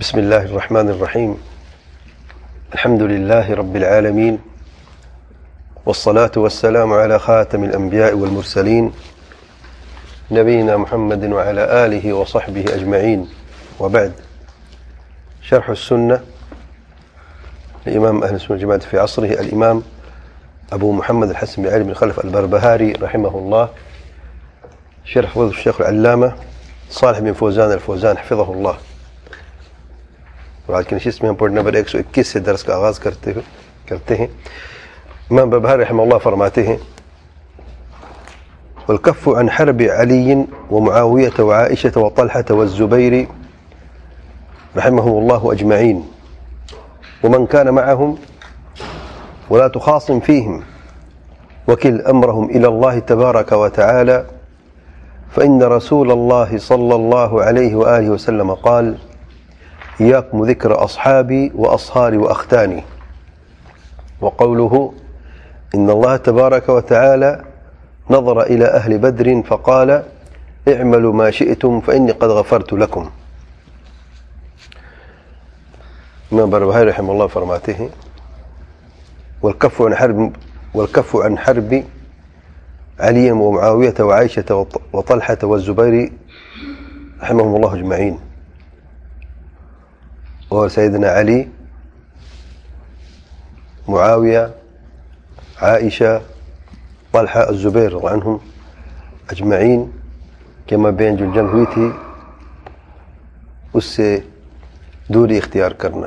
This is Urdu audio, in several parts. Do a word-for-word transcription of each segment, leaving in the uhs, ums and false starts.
بسم الله الرحمن الرحيم. الحمد لله رب العالمين، والصلاة والسلام على خاتم الأنبياء والمرسلين نبينا محمد وعلى آله وصحبه أجمعين، وبعد. شرح السنة لإمام أهل السنة والجماعة في عصره الإمام أبو محمد الحسن بن علي بن خلف البربهاري رحمه الله، شرح فضل الشيخ العلامة صالح بن فوزان الفوزان حفظه الله. اور آج کے نشست میں ہم پوائنٹ نمبر ایک سو اکیس سے درس کا آغاز کرتے کرتے ہیں. امام بربہاری رحمہ اللہ فرماتے ہیں: والكف عن حرب علي ومعاوية وعائشة وطلحة والزبير رحمهم الله أجمعين ومن كان معهم، ولا تخاصم فيهم، وكل أمرهم إلى الله تبارك وتعالى، فإن رسول الله صلى الله عليه وآله وسلم قال: إياكم ذكر أصحابي وأصهاري وأختاني. وقوله: إن الله تبارك وتعالى نظر إلى أهل بدر فقال: اعملوا ما شئتم فإني قد غفرت لكم. امام بربہاری رحمہ اللہ فرماتے ہیں: والكف عن حرب والكف عن حرب علي ومعاوية وعائشة وطلحة والزبير رحمهم الله أجمعين. اور سیدنا علی، معاویہ، عائشہ، طلحہ، الزبیر رضی اللہ عنہم اجمعین کے مابین جو جنگ ہوئی تھی اس سے دوری اختیار کرنا.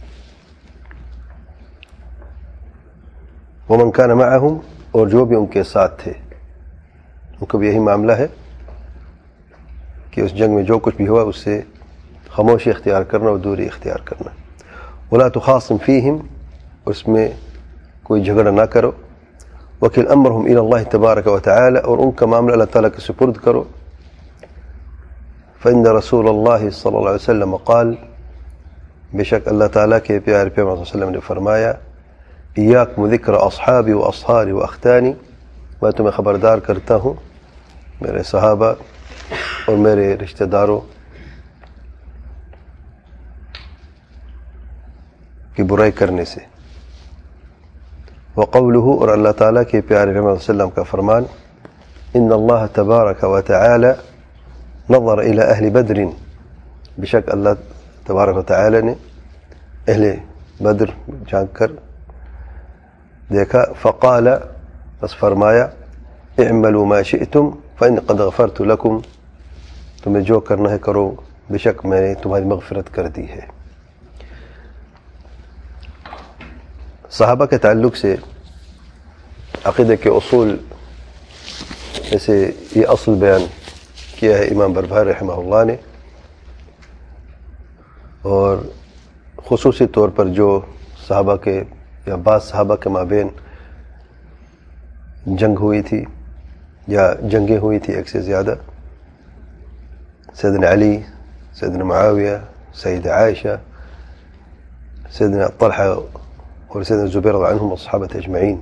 ومن کان معہم، اور جو بھی ان کے ساتھ تھے، ان کو بھی یہی معاملہ ہے کہ اس جنگ میں جو کچھ بھی ہوا اس سے خاموشی اختیار کرنا اور دوری اختیار کرنا. ولا تخاصم فیہم، اس میں کوئی جھگڑا نہ کرو. وکل امرہم الی اللہ تبارک و تعالی، اور ان کا معاملہ اللہ تعالیٰ کے سپرد کرو. فإن رسول اللہ صلی اللہ علیہ وسلم قال، بے شک اللہ تعالیٰ کے پیارے پیغمبر صلی اللہ علیہ وسلم نے فرمایا: ایاکم ذکر اصحابی و اصہاری و اختانی، میں تمہیں خبردار کرتا ہوں میرے صحابہ اور میرے رشتہ داروں کی برائی کرنے سے. وقولہ، اور اللہ تعالیٰ کے پیارے پیغمبر صلی اللہ علیہ وسلم کا فرمان: ان اللہ تبارک و تعالی نظر الی اہل بدر، بے شک اللہ تبارک و تعالی نے اہل بدر جھانک کر دیکھا. فقال، بس فرمایا: اعملوا ما شئتم فإني قد غفرت لكم، تمہیں جو کرنا ہے کرو، بے شک میں نے تمہاری مغفرت کر دی ہے. صحابہ کے تعلق سے عقیدہ کے اصول میں سے یہ اصل بیان کیا ہے امام بربہاری رحمہ اللہ نے، اور خصوصی طور پر جو صحابہ کے یا بعض صحابہ کے مابین جنگ ہوئی تھی یا جنگیں ہوئی تھی ایک سے زیادہ، سیدنا علی، سیدنا معاویہ، سیدہ عائشہ، سیدنا طلحہ اور سیدنا زبیر رضی اللہ عنہم والصحابہ اجمعین.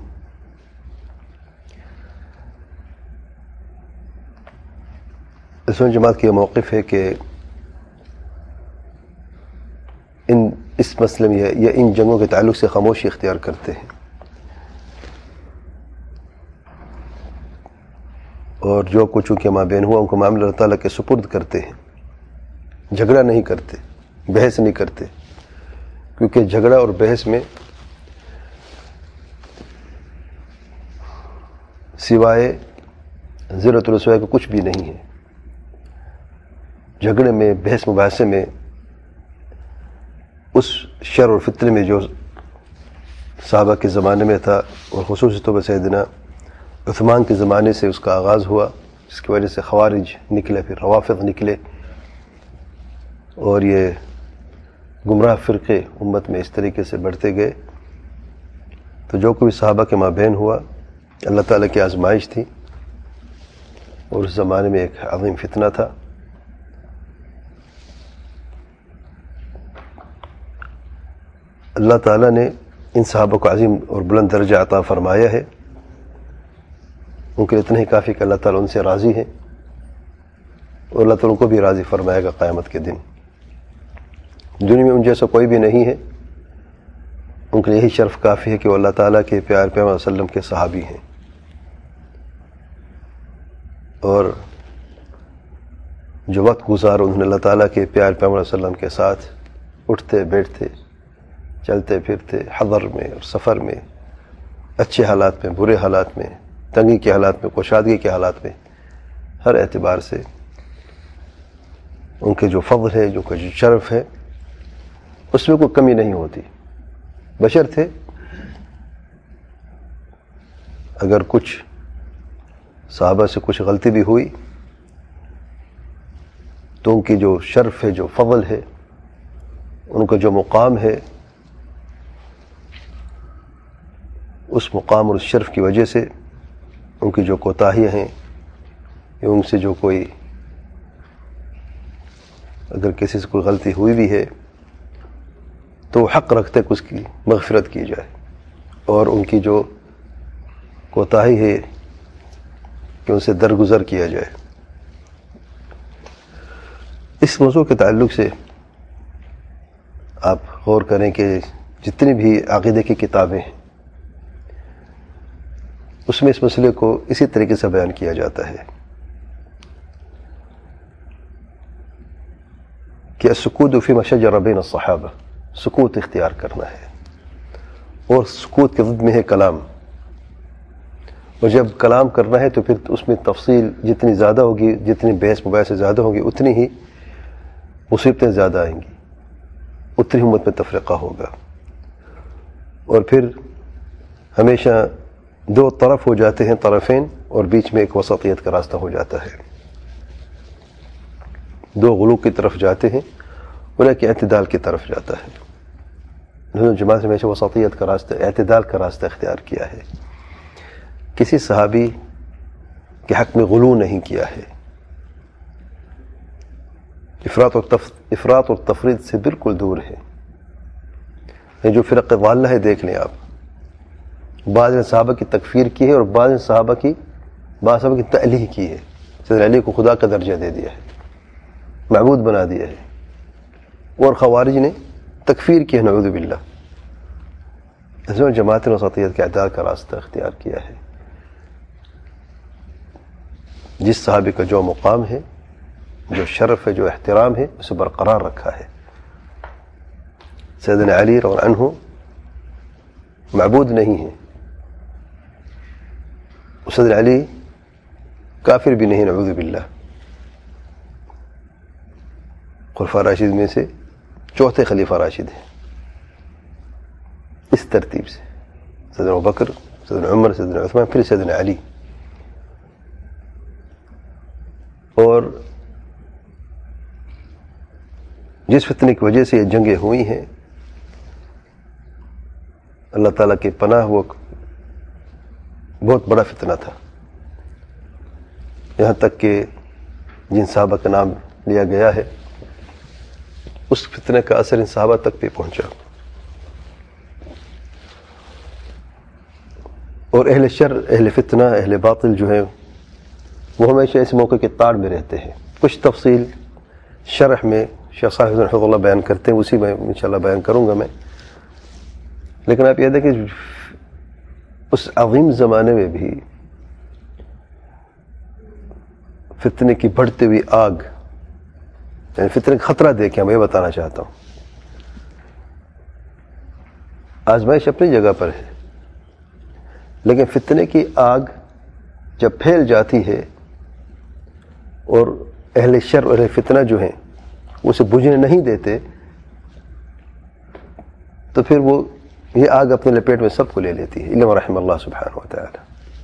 سنت جماعت کی یہ موقف ہے کہ ان اس مسئلے میں یا ان جنگوں کے تعلق سے خاموشی اختیار کرتے ہیں، اور جو کچھ ان کے مابین ہوا ان کو معاملہ اللہ تعالیٰ کے سپرد کرتے ہیں. جھگڑا نہیں کرتے، بحث نہیں کرتے، کیونکہ جھگڑا اور بحث میں سوائے ذرۃ الرسوائی کو کچھ بھی نہیں ہے. جھگڑے میں، بحث مباحثے میں اس شر اور فتنے میں جو صحابہ کے زمانے میں تھا، اور خصوصی طور پر سیدنا عثمان کے زمانے سے اس کا آغاز ہوا، جس کی وجہ سے خوارج نکلے، پھر روافض نکلے، اور یہ گمراہ فرقے امت میں اس طریقے سے بڑھتے گئے. تو جو کوئی صحابہ کے مابین ہوا اللہ تعالیٰ کی آزمائش تھی، اور اس زمانے میں ایک عظیم فتنہ تھا. اللہ تعالیٰ نے ان صحابہ کو عظیم اور بلند درجہ عطا فرمایا ہے. ان کے لیے اتنا ہی کافی کہ اللہ تعالیٰ ان سے راضی ہے، اور اللہ تعالیٰ ان کو بھی راضی فرمائے گا قیامت کے دن. دنیا میں ان جیسا کوئی بھی نہیں ہے، ان کے لیے یہی شرف کافی ہے کہ وہ اللہ تعالیٰ کے پیار پیغمبر صلی اللہ علیہ وسلم کے صحابی ہیں، اور جو وقت گزار انہوں نے اللہ تعالیٰ کے پیار پیغمبر صلی اللہ علیہ وسلم کے ساتھ اٹھتے بیٹھتے چلتے پھرتے، حضر میں اور سفر میں، اچھے حالات میں برے حالات میں، تنگی کے حالات میں کشادگی کے حالات میں، ہر اعتبار سے ان کے جو فضل ہے، جو جو شرف ہے، اس میں کوئی کمی نہیں ہوتی۔ بشر تھے، اگر کچھ صحابہ سے کچھ غلطی بھی ہوئی تو ان کی جو شرف ہے، جو فضل ہے، ان کا جو مقام ہے، اس مقام اور اس شرف کی وجہ سے ان کی جو کوتاہیاں ہیں یا ان سے جو کوئی اگر کسی سے کوئی غلطی ہوئی بھی ہے تو وہ حق رکھتے کہ اس کی مغفرت کی جائے، اور ان کی جو کوتاہی ہے کہ ان سے درگزر کیا جائے۔ اس موضوع کے تعلق سے آپ غور کریں کہ جتنی بھی عقیدے کی کتابیں ہیں اس میں اس مسئلے کو اسی طریقے سے بیان کیا جاتا ہے کہ السکوت فی ما شجر بین الصحابہ، سکوت اختیار کرنا ہے، اور سکوت کے ضد میں ہے کلام، اور جب کلام کرنا ہے تو پھر اس میں تفصیل جتنی زیادہ ہوگی، جتنی بحث مباحث زیادہ ہوگی، اتنی ہی مصیبتیں زیادہ آئیں گی، اتنی امت میں تفرقہ ہوگا، اور پھر ہمیشہ دو طرف ہو جاتے ہیں، طرفین، اور بیچ میں ایک وسطیت کا راستہ ہو جاتا ہے۔ دو غلو کی طرف جاتے ہیں اور ایک اعتدال کی طرف جاتا ہے۔ جماعت نے ہمیشہ وسطیت کا راستہ، اعتدال کا راستہ اختیار کیا ہے، کسی صحابی کے حق میں غلو نہیں کیا ہے، افراط اور تف... افراط اور تفرید سے بالکل دور ہے۔ جو فرق ضالہ ہے دیکھ لیں آپ، بعض نے صحابہ کی تکفیر کی ہے اور بعض نے صحابہ کی بعض صحابہ کی تعلیہ کی ہے، سیدنا علی کو خدا کا درجہ دے دیا ہے، معبود بنا دیا ہے، اور خوارج نے تکفیر کی ہے، نعوذ باللہ۔ اس میں جماعت وسطیت کے اعتدال کا راستہ اختیار کیا ہے، جس صحابی کا جو مقام ہے، جو شرف ہے، جو احترام ہے، اسے برقرار رکھا ہے۔ سیدنا علی رضی اللہ عنہ معبود نہیں ہے، سیدنا علی کافر بھی نہیں، نعوذ باللہ، خلفاء راشد میں سے چوتھے خلیفہ راشد ہیں، اس ترتیب سے سیدنا ابوبکر، سیدنا عمر، سیدنا عثمان، پھر سیدنا علی۔ اور جس فتنے کی وجہ سے یہ جنگیں ہوئی ہیں، اللہ تعالیٰ کی پناہ، وہ بہت بڑا فتنہ تھا، یہاں تک کہ جن صحابہ کا نام لیا گیا ہے اس فتنے کا اثر ان صحابہ تک بھی پہنچا، اور اہل شر، اہل فتنہ، اہل باطل جو ہیں وہ ہمیشہ اس موقع کے تاڑ میں رہتے ہیں۔ کچھ تفصیل شرح میں شیخ صالح حفظہ اللہ بیان کرتے ہیں، اسی میں انشاءاللہ بیان کروں گا میں، لیکن آپ یہ دیکھیں کہ اس عظیم زمانے میں بھی فتنے کی بڑھتی ہوئی آگ، یعنی فتنے کا خطرہ دیکھیں، میں یہ بتانا چاہتا ہوں۔ آزمائش اپنی جگہ پر ہے، لیکن فتنے کی آگ جب پھیل جاتی ہے اور اہل شر اور اہل فتنہ جو ہیں اسے بجھنے نہیں دیتے، تو پھر وہ یہ آگ اپنے لپیٹ میں سب کو لے لیتی ہے، الا رحم اللہ سبحانہ وتعالی۔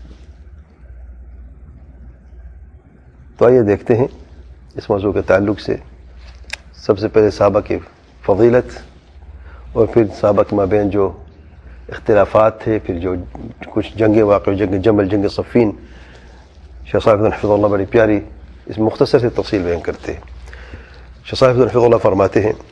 تو آئیے دیکھتے ہیں اس موضوع کے تعلق سے سب سے پہلے صحابہ کی فضیلت، اور پھر صحابہ کے مابین جو اختلافات تھے، پھر جو کچھ جنگیں واقع، جنگ جمل، جنگ صفین، شیخ صاحب حفظہ اللہ بڑی پیاری اس مختصر سے تفصیل بیان کرتے ہیں۔ شیخ صاحب حفظہ اللہ فرماتے ہیں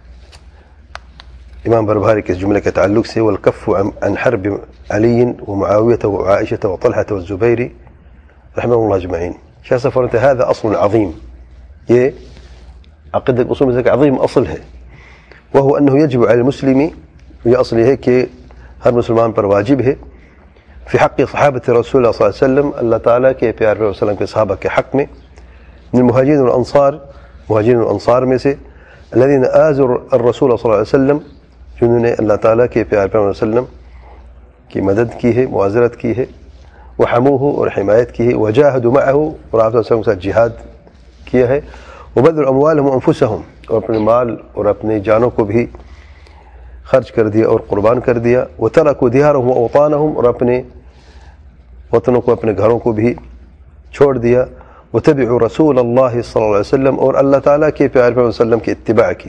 امام بربہاری کے اس جملے کے تعلق سے، والکف عن حرب علی ومعاویہ وعائشہ وطلحہ والزبیر رحمہ اللہ اجمعین۔ شیخ صاحب فرماتے ہیں هذا اصل عظیم، یہ عقیدہ اصول میں سے ایک عظیم اصل ہے، وهو أنه يجب على المسلم یہ اصل ہے کہ ہر مسلمان پر واجب ہے فی حق صحابة رسول اللہ صلی اللہ علیہ وسلم اللہ تعالیٰ کے پیارے پیغمبر وسلم کے صحابہ کے حق میں من المہاجرین والانصار مہاجرین والانصار میں سے الذين آذوا الرسول صلی اللہ علیہ وسلم جنہوں نے اللہ تعالیٰ کے پیارے پیغمبر وسلم کی مدد کی ہے معاذرت کی ہے وحموه اور حمایت کی ہے وجاہدوا معه اور آپ صلی اللہ علیہ وسلم کے ساتھ جہاد کیا ہے وبذلوا اموالهم وانفسهم اور اپنے مال اور اپنے جانوں کو بھی خرچ کر دیا اور قربان کر دیا وتركوا ديارهم واوطانهم اور اپنے وطنوں کو اپنے گھروں کو بھی چھوڑ دیا وتبعوا رسول اللہ صلی اللہ علیہ وسلم اور اللہ تعالیٰ کے پیارے پیغمبر وسلم کی اتباع کی.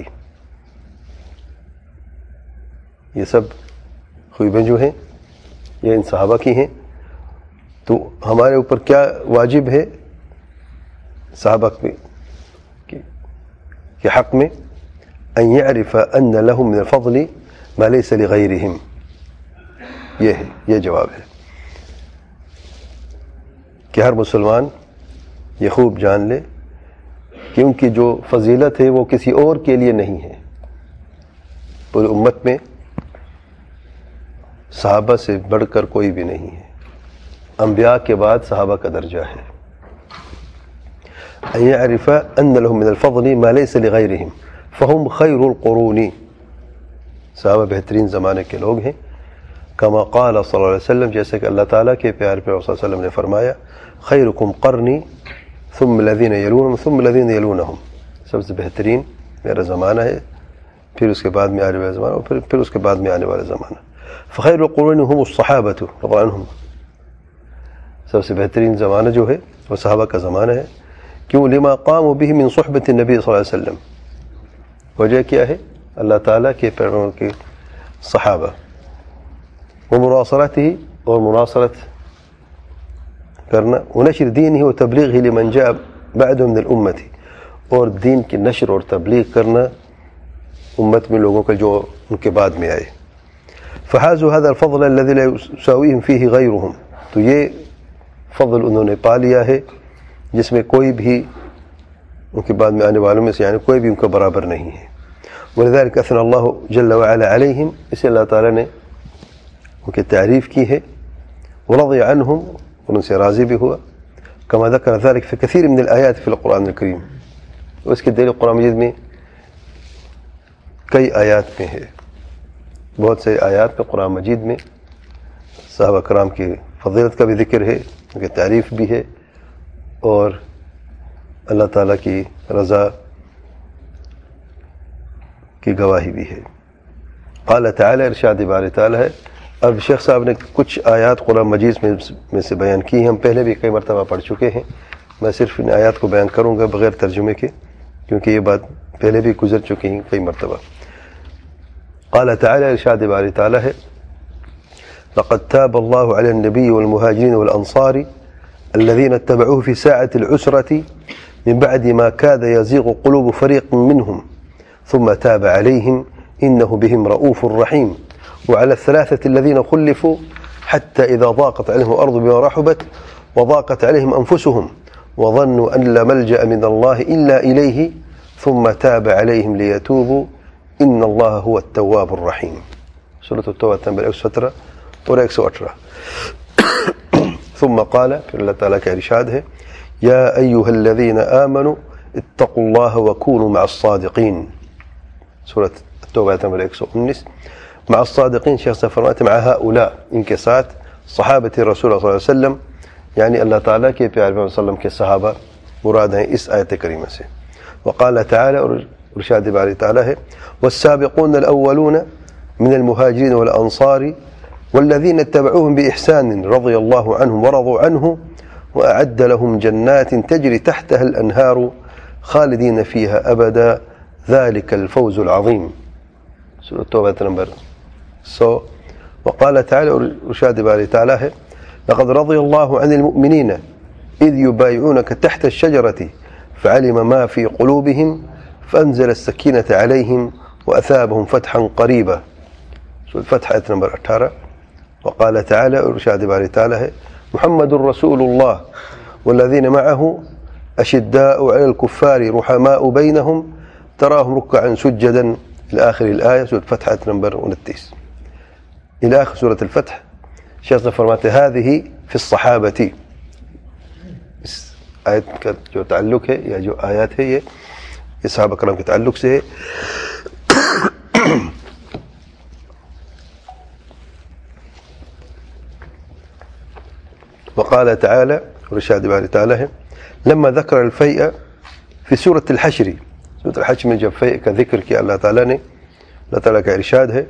یہ سب خوبیاں جو ہیں یہ ان صحابہ کی ہیں. تو ہمارے اوپر کیا واجب ہے صحابہ کے حق میں ان يعرف ان لهم من الفضل ما ليس لغيرهم. یہ ہے یہ جواب ہے کہ ہر مسلمان یہ خوب جان لے کہ ان کی جو فضیلت ہے وہ کسی اور کے لیے نہیں ہے. پوری امت میں صحابہ سے بڑھ کر کوئی بھی نہیں ہے. انبیاء کے بعد صحابہ کا درجہ ہے. ان يعرف ان لهم من الفضل ما ليس لغيرهم فهم خير القرون. صحابہ بہترین زمانے کے لوگ ہیں. کما قال صلی اللہ علیہ وسلم جیسے کہ اللہ تعالیٰ کے پیارے پیغمبر صلی اللہ علیہ وسلم نے فرمایا خیرکم قرنی ثم الذین یلونہم ثم الذین یلونہم. سب سے بہترین میرا زمانہ ہے پھر اس کے بعد میں آنے والا زمانہ اور پھر پھر اس کے بعد میں آنے والا زمانہ. فخیر القرون هم الصحابۃ رضی اللہ عنہم. سب سے بہترین زمانہ جو ہے وہ صحابہ کا زمانہ ہے. کیوں؟ لما قاموا به من صحبۃ النبی صلی اللہ علیہ وسلم. وجہ کیا ہے؟ اللہ تعالیٰ کے پیغمبر کے صحابہ ومناصرته اور مناصرت کرنا ونشر دینه وتبلیغه لمن جاء بعدهم من الامة اور دین کی نشر اور تبلیغ کرنا امت میں لوگوں کا جو ان کے بعد میں آئے. فحازوا هذا الفضل الذي لا يساويهم فيه غيرهم. تو یہ فضل انہوں نے پا لیا ہے جس میں کوئی بھی ان کے بعد میں آنے والوں میں سے یعنی کوئی بھی ان کا برابر نہیں ہے. ولذلك اثنى الله جل وعلا عليهم. اسے اللہ تعالیٰ نے ان کی تعریف کی ہے. ورضي عنهم اور ان سے راضی بھی ہوا. كما ذكر ذلك في كثير من الآيات في القرآن الكريم. اس کی دلیل قرآن مجید میں کئی آیات میں ہے. بہت سے آیات میں قرآن مجید میں صحابہ کرام کی فضیلت کا بھی ذکر ہے ان کی تعریف بھی ہے اور اللہ تعالیٰ کی رضا کی گواہی بھی ہے. قال تعالی ارشاد باری تعالی ہے. اب شیخ صاحب نے کچھ آیات قرآن مجید میں میں سے بیان کی ہیں. ہم پہلے بھی کئی مرتبہ پڑھ چکے ہیں. میں صرف ان آیات کو بیان کروں گا بغیر ترجمے کے کیونکہ یہ بات پہلے بھی گزر چکی ہیں کئی مرتبہ. قال تعالی ارشاد باری تعالی ہے لقد تاب الله على النبي والمهاجرين والأنصار الذين اتبعوه في ساعة العسرة من بعد ما كاد يزيغ قلوب فريق منهم ثم تاب عليهم إنه بهم رؤوف رحيم. وعلى الثلاثة الذين خلفوا حتى إذا ضاقت عليهم الأرض بما رحبت وضاقت عليهم أنفسهم وظنوا أن لا ملجأ من الله إلا إليه ثم تاب عليهم ليتوبوا إن الله هو التواب الرحيم. سورة التوبة نمبر ایک سو سترہ اور ایک سو اٹھارہ. ثم قال پھر اللہ تعالیٰ کا ارشاد ہے یا ایها الذین آمنوا اتقوا الله وكونوا مع الصادقین. سورة التوبة نمبر ایک سو انیس. مع الصادقین شیخ صاحب فرماتے مع هؤلاء ان کے ساتھ صحابت رسول اللہ صلی اللہ علیہ وسلم یعنی اللہ تعالیٰ کے پیارے پیغمبر صلی اللہ علیہ وسلم کے صحابہ مراد ہیں اس آیت کریمہ سے. وقال تعالی اور ارشاد باری تعالی ہے والسابقون الاولون من المهاجرين والانصار والذين اتبعوهم بإحسان رضي الله عنهم ورضوا عنه وأعد لهم جنات تجري تحتها الأنهار خالدين فيها أبدا ذلك الفوز العظيم. سورة التوبة نمبر سو. وقال تعالى ارشاد باري تعالى لقد رضي الله عن المؤمنين إذ يبايعونك تحت الشجرة فعلم ما في قلوبهم فأنزل السكينة عليهم وأثابهم فتحا قريبا. سورة الفتح آية نمبر اٹھارہ. وقال تعالى ارشاد باري تعالى محمد رسول الله والذين معه أشداء على الكفار رحماء بينهم تراهم ركعا سجدا إلى آخر الآية سورة الفتح آية نمبر انتیس إلى آخر سورة الفتح. شیخ صاحب فرماتے هذه في الصحابة. اس آیت کا جو تعلق ہے یا جو آیات ہے یہ یہ صحابہ کرام کے تعلق سے ہے. وقال تعالى ورشاد باري تعالى لما ذكر الفيء في سورة الحشر. سورة الحشر میں جب فیء کا ذکر کیا اللہ تعالیٰ نے, اللہ تعالیٰ کا ارشاد ہے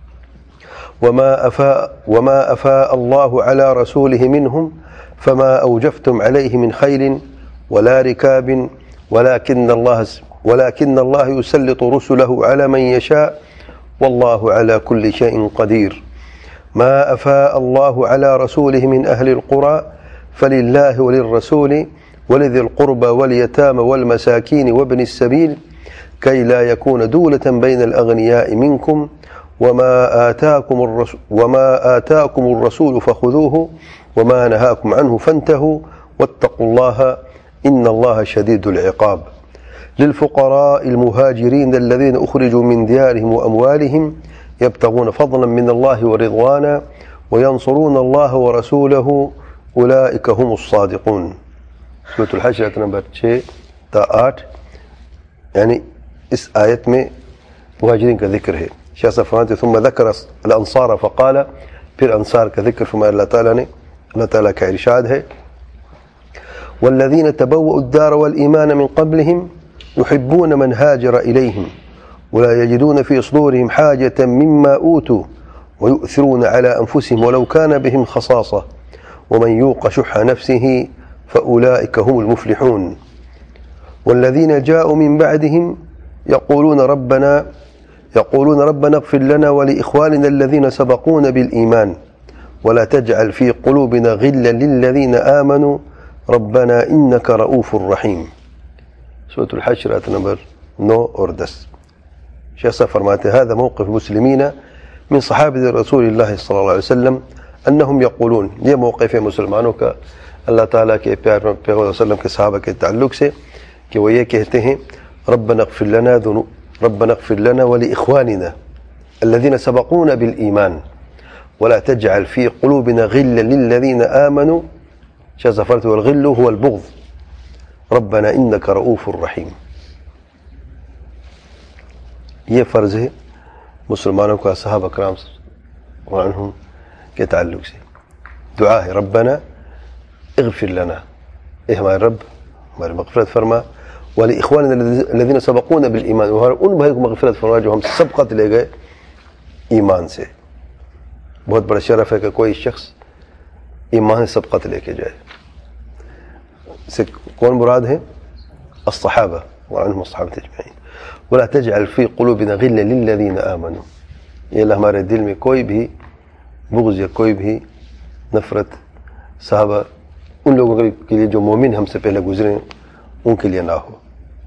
وما أفاء وما أفاء الله على رسوله منهم فما أوجفتم عليه من خيل ولا ركاب ولكن الله ولكن الله يسلط رسله على من يشاء والله على كل شيء قدير. ما أفاء الله على رسوله من أهل القرى فلله وللرسول ولذي القربى واليتامى والمساكين وابن السبيل كي لا يكون دولة بين الأغنياء منكم وما آتاكم الرسول وما آتاكم الرسول فخذوه وما نهاكم عنه فانتهوا واتقوا الله إن الله شديد العقاب. للفقراء المهاجرين الذين أخرجوا من ديارهم وأموالهم يبتغون فضلا من الله ورضوانا وينصرون الله ورسوله أولئك هم الصادقون. سورة الحشر آیت نمبر چھ تا آٹھ یعنی اس آیت میں مہاجرین کا ذکر ہے. شیخ صاحب فرماتے ثم ذکر الانصار فقال, پھر انصار کا ذکر فرمایا اللہ تعالیٰ نے. اللہ تعالیٰ کا ارشاد ہے والذين تبوأوا الدار والإيمان من قبلهم يحبون من هاجر إليهم ولا يجدون في صدورهم حاجة مما أوتوا ويؤثرون على أنفسهم ولو كان بهم خصاصة ومن يوق شح نفسه فأولئك هم المفلحون. والذين جاءوا من بعدهم يقولون ربنا يقولون ربنا اغفر لنا ولإخواننا الذين سبقونا بالإيمان ولا تجعل في قلوبنا غلا للذين آمنوا ربنا إنك رؤوف رحيم. سورة الحشر آية نمبر نو اور دس. شیخ صاحب فرماتے هذا موقف المسلمين من صحابة رسول الله صلى الله عليه وسلم أنهم يقولون, یہ موقف ہے مسلمانوں کا اللہ تعالیٰ کے پیار پیغمبر صلی اللہ علیہ وسلم کے صحابہ کے تعلق سے کہ وہ یہ کہتے ہیں ربنا اغفر لنا ذنوب ربنا اغفر لنا ولإخواننا الذين سبقونا بالإيمان ولا تجعل في قلوبنا غلا للذين آمنوا. شزفرت والغل هو البغض ربنا إنك رؤوف رحيم. یہ فرض ہے مسلمانوں کا صحابہ کرام عنہم کے تعلق سے. دعا ہے ربنا اغفر لنا, اے ہمارے رب ہماری مغفرت فرما, ولإخواننا الذين سبقونا بالإيمان, اور ان بھائی کو مغفرت فرما جو ہم سبقت لے گئے ایمان سے. بہت بڑا شرف ہے کہ کوئی شخص ایمان سے سبقت لے کے جائے. سے کون مراد ہے؟ الصحابہ وعنهم الصحابة اجمعین. ولا تجعل في قلوبنا غلا للذين آمنوا, یہ اللہ ہمارے دل میں کوئی بھی بغض یا کوئی بھی نفرت صحابہ ان لوگوں کے لیے جو مومن ہم سے پہلے گزرے ان کے لیے نہ ہو.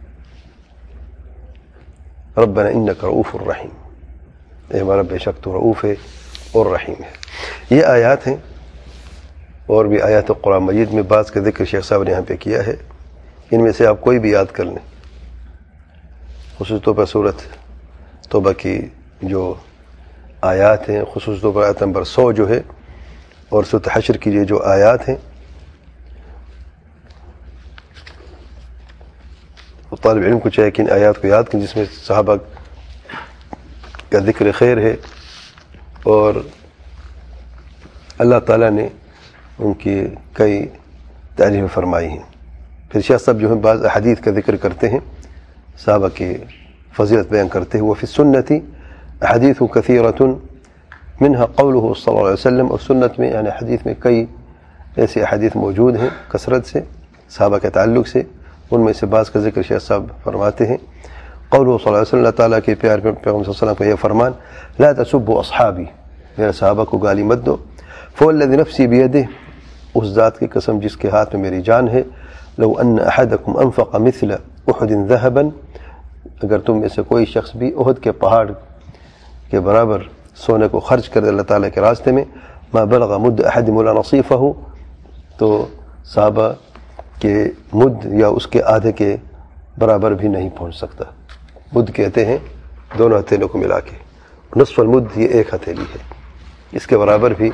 ربنا انک رؤوف الرحیم, اے ہمارا بے شک تو رؤوف ہے اور رحیم ہے. یہ آیات ہیں اور بھی آیات قرآن مجید میں بعض کا ذکر شیخ صاحب نے یہاں پہ کیا ہے. ان میں سے آپ کوئی بھی یاد کر لیں, خصوص طور پر سورت توبہ کی جو آیات ہیں, خصوص طور پر آیت نمبر سو جو ہے اور سورت حشر کی جو آیات ہیں, طالب علم کو چاہے کہ ان آیات کو یاد کریں جس میں صحابہ کا ذکر خیر ہے اور اللہ تعالیٰ نے ان کی کئی تعریفیں فرمائی ہیں. پھر شیخ صاحب جو ہیں بعض احادیث کا ذکر کرتے ہیں, صحابہ کی فضیلت بیان کرتے ہیں. وفی السنت احادیث کثیرۃ منها قوله صلی اللہ علیہ وسلم, اور سنت میں یعنی حدیث میں کئی ایسے احادیث موجود ہیں کثرت سے صحابہ کے تعلق سے. ان میں سے بعض کا ذکر شیخ صاحب فرماتے ہیں قوله صلی اللہ علیہ وسلم, اللہ تعالیٰ کے پیار پیغمبر صلی اللہ علیہ وسلم کا یہ فرمان لا تسبوا اصحابی, میرے صحابہ کو گالی مت دو. فوالذی نفسی بیدہ, اس ذات کی قسم جس کے ہاتھ میں میری جان ہے, لو ان احدکم انفق مثل احد ذهبا, اگر تم میں سے کوئی شخص بھی احد کے پہاڑ کے برابر سونے کو خرچ کر دے اللہ تعالیٰ کے راستے میں, ما بلغ مد احد ولا نصیفہ, تو صحابہ کہ مد یا اس کے آدھے کے برابر بھی نہیں پہنچ سکتا. مد کہتے ہیں دونوں ہتھیلیوں کو ملا کے. نصف المد یہ ایک ہتھیلی ہے, اس کے برابر بھی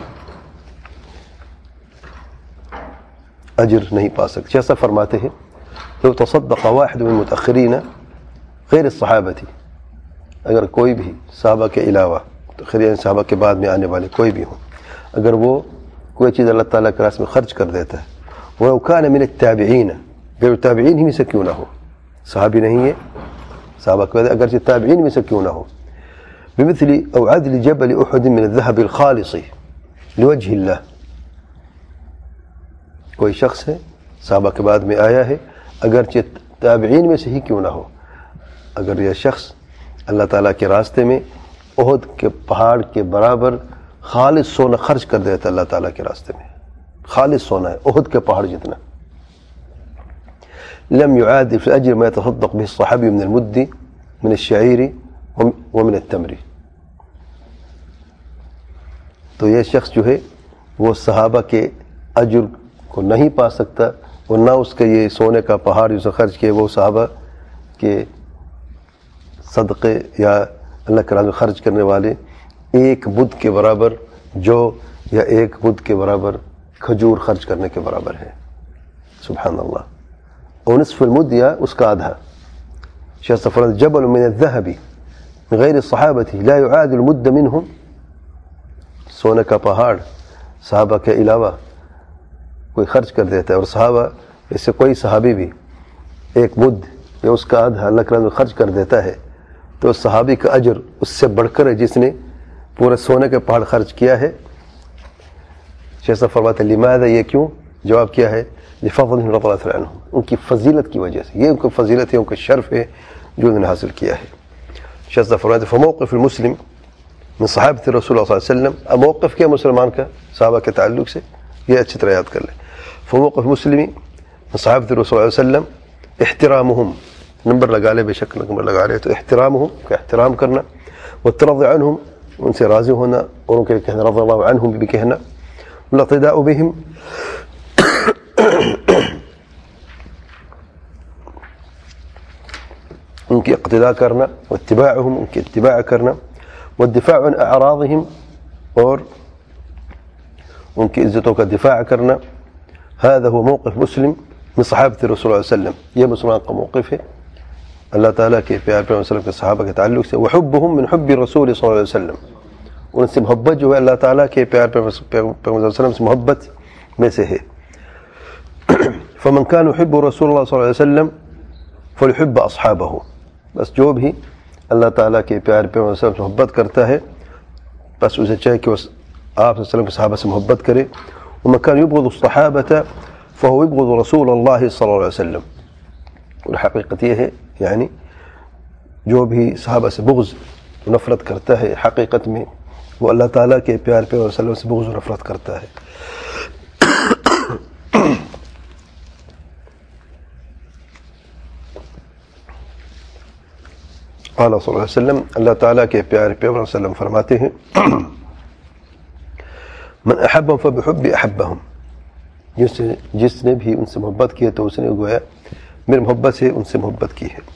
اجر نہیں پا سکتے. جیسا فرماتے ہیں لو تصدق واحد من متأخرین غیر الصحابتی, اگر کوئی بھی صحابہ کے علاوہ, متأخرین صحابہ کے بعد میں آنے والے کوئی بھی ہوں, اگر وہ کوئی چیز اللہ تعالیٰ کے راستے میں خرچ کر دیتا ہے, وَلَوْ كَانَ مِنَ التَّابِعِينَ, غیر تابعین ہی میں سے کیوں نہ ہو, صحابی نہیں ہے, صحابہ کے بعد اگرچہ تابعین میں سے کیوں نہ ہو, بمثل او عدل جبل احد من الذهب الخالص لوجه اللہ, کوئی شخص ہے صحابہ کے بعد میں آیا ہے, اگرچہ تابعین میں سے ہی کیوں نہ ہو, اگر یہ شخص اللہ تعالیٰ کے راستے میں احد کے پہاڑ کے برابر خالص سونا خرچ کر دیتا اللہ تعالیٰ کے راستے میں, خالص سونا ہے احد کے پہاڑ جتنا, لم يعادل في اجر ما يتصدق به الصحابي من المد من الشعير ومن التمر, تو یہ شخص جو ہے وہ صحابہ کے اجر کو نہیں پا سکتا, اور نہ اس کا یہ سونے کا پہاڑ جو خرچ کیے وہ صحابہ کے صدقے یا اللہ کے راہ میں خرچ کرنے والے ایک مد کے برابر جو یا ایک مد کے برابر کھجور خرچ کرنے کے برابر ہے. سبحان اللہ. اور نصف المد یا اس کا آدھا, شیخ صفر جبل من الذهب غیر الصحابة لا يعادل مد منهم, سونے کا پہاڑ صحابہ کے علاوہ کوئی خرچ کر دیتا ہے, اور صحابہ ایسے کوئی صحابی بھی ایک مد یا اس کا آدھا اللہ کے راہ میں خرچ کر دیتا ہے, تو صحابی کا اجر اس سے بڑھ کر ہے جس نے پورے سونے کے پہاڑ خرچ کیا ہے. شیخ صاحب فرماتے ہیں لماذا, یہ کیوں, جواب کیا ہے, لفضلهم رضی اللہ عنہم, ان کی فضیلت کی وجہ سے, یہ ان کی فضیلت ہے, ان کا شرف ہے جو انہوں نے حاصل کیا ہے. شیخ صاحب فرماتے ہیں فموقف المسلم من صحابۃ رسول اللہ صلی اللہ علیہ وسلم, اب موقف کیا مسلمان کا صحابہ کے تعلق سے, یہ اچھی طرح یاد کر لیں. فموقف مسلم من صحابۃ رسول اللہ صلی اللہ علیہ وسلم احترامهم, نمبر لگا لے, بے شک نمبر لگا لے, تو احترامهم کا احترام کرنا, والترضی عنہم, ان سے راضی ہونا, اور ان کے کہنا رضی اللہ عنہم بھی کہنا, والاقتداء بهم, ان کی اقتداء کرنا, واتباعهم, ان کی اتباع کرنا, والدفاع عن اعراضهم, اور ان کی عزتوں کا دفاع کرنا. هذا هو موقف مسلم من صحابة رسول اللہ صلی اللہ علیہ وسلم, یہ مسلمان کا موقف ہے اللہ تعالیٰ کے پیار پیغمبر صلی اللہ علیہ وسلم کے صحابہ کے تعلق سے. وحبهم من حب الرسول صلی اللہ علیہ وسلم, ان سے محبت جو ہے اللہ تعالیٰ کے پیار پیغمبر صلی اللہ علیہ وسلم سے محبت میں سے ہے. فمن كان يحب رسول اللہ صلی اللہ علیہ وسلم فليحب اصحابه, بس جو بھی اللہ تعالیٰ کے پیار پیغمبر صلی اللہ علیہ وسلم سے محبت کرتا ہے بس اسے چاہے کہ وہ آپ صلی اللہ علیہ وسلم کے صحابہ سے محبت کرے. ومن كان يبغض الصحابة فهو يبغض رسول الله صلی اللہ علیہ وسلم, اور حقیقت یہ ہے یعنی جو بھی صحابہ سے بغض و نفرت کرتا ہے حقیقت میں وہ اللہ تعالیٰ کے پیار پیغمبر صلی اللہ علیہ وسلم سے بغض و نفرت کرتا ہے. قال صلی اللہ علیہ وسلم, اللہ تعالیٰ کے پیار پیغمبر صلی اللہ علیہ وسلم فرماتے ہیں من احبهم فبحب احبهم, جس جس نے بھی ان سے محبت کی ہے تو اس نے گویا میرے محبت سے ان سے محبت کی ہے.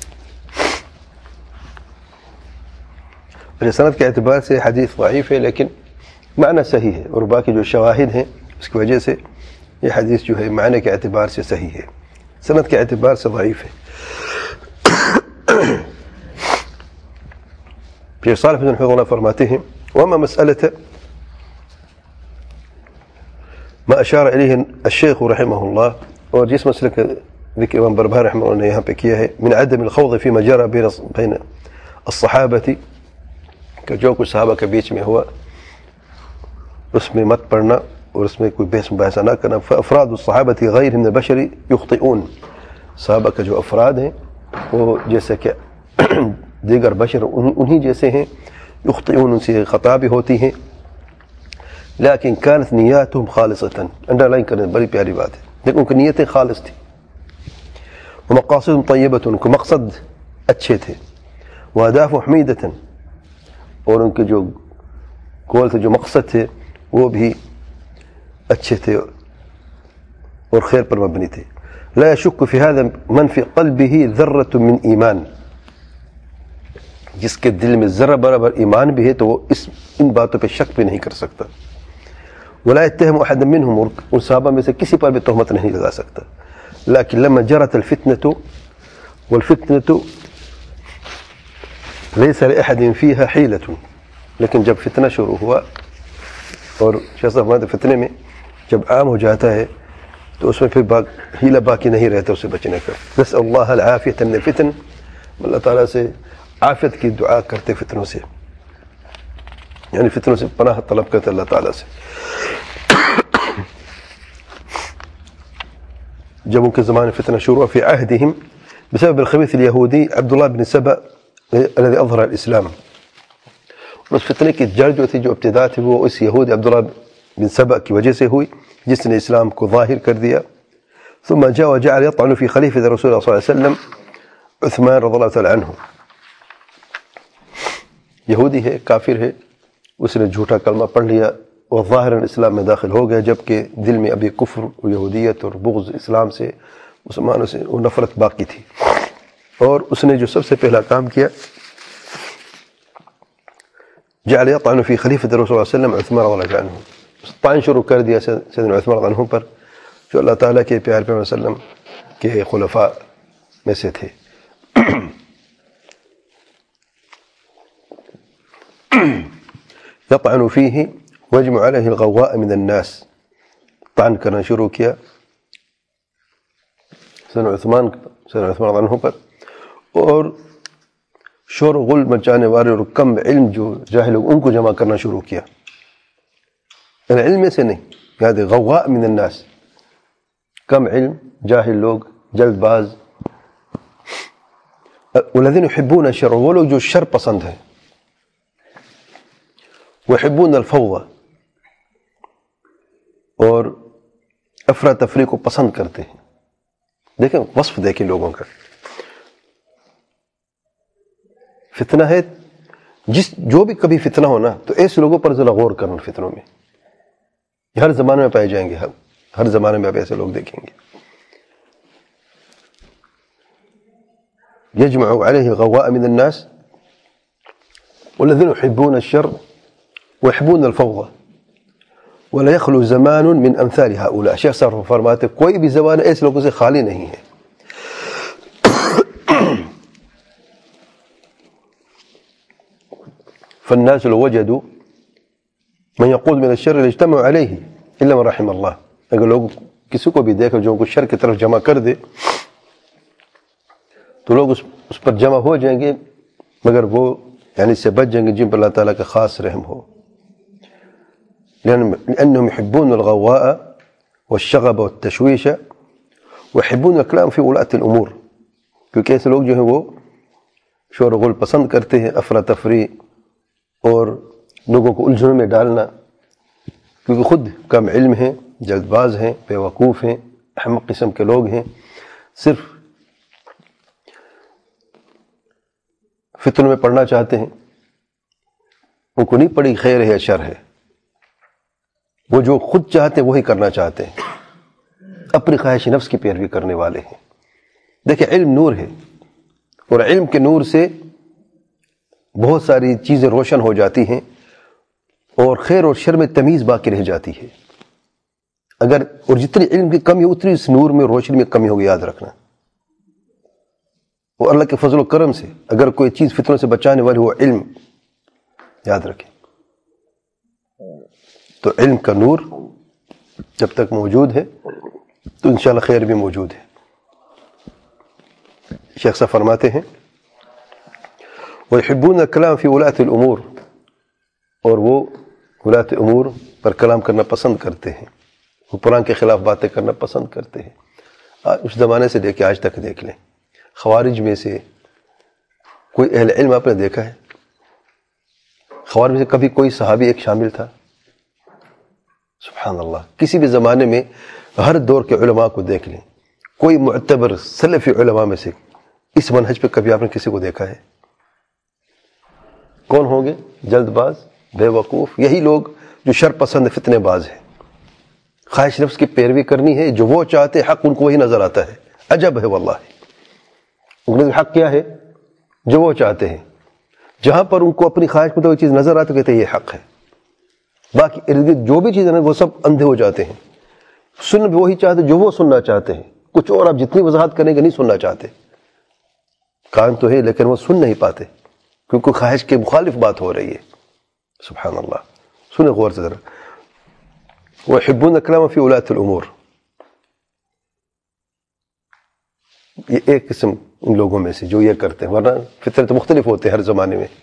اور سند کے اعتبار سے حدیث ضعیف ہے لیکن معنی صحیح ہے, اور باقی جو شواہد ہیں اس کی وجہ سے یہ حدیث جو ہے معنی کے اعتبار سے صحیح ہے, سند کے اعتبار سے ضعیف ہے. پھر صالح بن حضرہ فرماتے ہیں وما مسألة ما اشار الیہ الشیخ رحمہ اللہ, اور جس مسئلے کا ذکر امام بربہار رحمہ اللہ نے یہاں پہ کیا ہے, من عدم الخوض فيما جرى بین الصحابة, کہ جو کچھ صحابہ کے بیچ میں ہوا اس میں مت پڑھنا اور اس میں کوئی بحث مباحثہ نہ کرنا. فافراد الصحابة غیر من البشر یخطئون, صحابہ کا جو افراد ہیں وہ جیسے کہ دیگر بشر انہی جیسے ہیں, یخطئون, ان سے خطا بھی ہوتی ہیں, لیکن كانت نیاتهم خالصة, انڈر لائن کرنے بڑی پیاری بات ہے, لیکن ان کی نیتیں خالص تھی. ومقاصدهم طیبة, ان کے مقصد اچھے تھے. واهداف حمیدة, اور ان کے جو گول تھے, جو مقصد تھے وہ بھی اچھے تھے اور خیر پر مبنی تھے. لا يشك في هذا من في قلبه ذرة من ایمان, جس کے دل میں ذرہ برابر ایمان بھی ہے تو وہ اس ان باتوں پہ شک بھی نہیں کر سکتا. ولا يتهم احد منهم, اور صحابہ میں سے کسی پر بھی تہمت نہیں لگا سکتا. لیکن لما جرت الفتنة والفتنة ليس لأحد فيها حيلة, لیکن جب فتنہ شروع ہوا اور شیخ صاحب فتنے میں جب عام ہو جاتا ہے تو اس میں پھر باق ہیلہ باقی نہیں رہتا اسے بچنے کا. نسأل اللہ العافیۃ من الفتن, اللہ تعالیٰ سے عافیت کی دعا کرتے فتنوں سے, یعنی فتنوں سے پناہ طلب کرتے اللہ تعالیٰ سے. جب ان کے زمانے فتنہ شروع فی عہدہم بسبب الخبیث اليہودی عبداللہ بن سبأ الذي اظہر الاسلام, اس فتنے کی جڑ جو تھی, جو ابتدا تھی, وہ اس یہودی عبداللہ بن سبأ کی وجہ سے ہوئی جس نے اسلام کو ظاہر کر دیا. ثم جاء وجعل يطعن في خلیفۃ رسول اللہ صلی اللہ علیہ وسلم عثمان رضی اللہ تعالی عنہ. یہودی ہے, کافر ہے, اس نے جھوٹا کلمہ پڑھ لیا اور ظاہراً اسلام میں داخل ہو گیا, جبکہ دل میں ابھی کفر و یہودیت اور بغض اسلام سے, مسلمانوں سے وہ نفرت باقی تھی. اور اس نے جو سب سے پہلا کام کیا, جعل يطعن في خلیفۃ رسول اللہ صلی اللہ علیہ وسلم عثمان رضی اللہ عنہ, طعن شروع کر دیا سیدنا عثمان رضی اللہ عنہ پر, جو اللہ تعالیٰ کے پیارے پیغمبر صلی اللہ علیہ وسلم کے خلفاء میں سے تھے. يطعن فيه ويجمع عليه الغواء من الناس, طعن کرنا شروع کیا سیدنا عثمان سیدنا عثمان رضی اللہ عنہ پر, اور شور و غل مچانے والے اور کم علم جو جاہل لوگ ان کو جمع کرنا شروع کیا. یعنی علم میں سے نہیں, یاد ہے غواء من الناس, کم علم جاہل لوگ, جلد باز. والذین يحبون الشر, وہ لوگ جو شر پسند ہیں. ويحبون الفوضى, اور افراتفری کو پسند کرتے ہیں. دیکھیں وصف دیکھیں لوگوں کا. فتنہ ہے, جس جو بھی کبھی فتنہ ہونا تو ایسے لوگوں پر ذرا غور کرنا. فتنوں میں ہر زمانے میں پائے جائیں گے, ہر ہر زمانے میں آپ ایسے لوگ دیکھیں گے. يجمع عليه غواء من الناس والذين يحبون الشر ويحبون الفوضى ولا يخلو زمان من امثال هؤلاء. شیخ صاحب فرماتے کوئی بھی زمانہ ایسے لوگوں سے خالی نہیں ہے. فالناس لو وجدوا من يقول من الشر اجتمعوا عليه الا من رحم الله. اگر لوگ کسی کو بھی دیکھو جو کو شر کی طرف جمع کر دے تو لوگ اس, اس پر جمع ہو جائیں گے, مگر وہ یعنی اس سے بچ جائیں گے جن پر اللہ تعالیٰ کا خاص رحم ہو. لأنهم يحبون الغواء والشغب والتشويش ويحبون الكلام في ولاة الأمور, کیونکہ ایسے لوگ جو ہیں وہ شور و غل پسند کرتے ہیں, افراتفری اور لوگوں کو الجھنوں میں ڈالنا, کیونکہ خود کم علم ہیں, جلد باز ہیں, بے وقوف ہیں, احمق قسم کے لوگ ہیں. صرف فتنوں میں پڑھنا چاہتے ہیں, ان کو نہیں پڑھی خیر ہے یا شر ہے, وہ جو خود چاہتے ہیں وہی کرنا چاہتے ہیں, اپنی خواہش نفس کی پیروی کرنے والے ہیں. دیکھیں علم نور ہے, اور علم کے نور سے بہت ساری چیزیں روشن ہو جاتی ہیں, اور خیر اور شر میں تمیز باقی رہ جاتی ہے. اگر اور جتنی علم کی کمی ہو اتنی اس نور میں روشنی میں کمی ہوگی, یاد رکھنا. وہ اللہ کے فضل و کرم سے اگر کوئی چیز فتنوں سے بچانے والی وہ علم, یاد رکھیں. تو علم کا نور جب تک موجود ہے تو انشاءاللہ خیر بھی موجود ہے. شیخ صاحب فرماتے ہیں وَيُحِبُّونَ الْكَلَامَ فِي وُلَاةِ الْأُمُورِ, اور وہ ولاۃ امور پر کلام کرنا پسند کرتے ہیں, وہ قرآن کے خلاف باتیں کرنا پسند کرتے ہیں. اس زمانے سے لے کے آج تک دیکھ لیں, خوارج میں سے کوئی اہل علم آپ نے دیکھا ہے؟ خوارج میں سے کبھی کوئی صحابی ایک شامل تھا؟ سبحان اللہ. کسی بھی زمانے میں ہر دور کے علماء کو دیکھ لیں, کوئی معتبر سلفی علماء میں سے اس منہج پہ کبھی آپ نے کسی کو دیکھا ہے؟ کون ہوں گے؟ جلد باز, بے وقوف, یہی لوگ جو شر پسند فتنے باز ہیں. خواہش نفس کی پیروی کرنی ہے, جو وہ چاہتے حق ان کو وہی نظر آتا ہے. عجب ہے واللہ. ان کا حق کیا ہے؟ جو وہ چاہتے ہیں. جہاں پر ان کو اپنی خواہش میں تو چیز نظر آتی کہتے ہیں یہ حق ہے، باقی ارد گرد جو بھی چیزیں ہیں وہ سب اندھے ہو جاتے ہیں، سن وہی چاہتے جو وہ سننا چاہتے ہیں، کچھ اور آپ جتنی وضاحت کریں گے نہیں سننا چاہتے، کان تو ہے لیکن وہ سن نہیں پاتے کیونکہ خواہش کے مخالف بات ہو رہی ہے. سبحان اللہ. سنیں غور سے ذرا. وَيُحِبُّونَ الْكَلَامَ فِي وُلَاةِ الْأُمُورِ، یہ ایک قسم ان لوگوں میں سے جو یہ کرتے ہیں، ورنہ فطرت مختلف ہوتے ہیں ہر زمانے میں.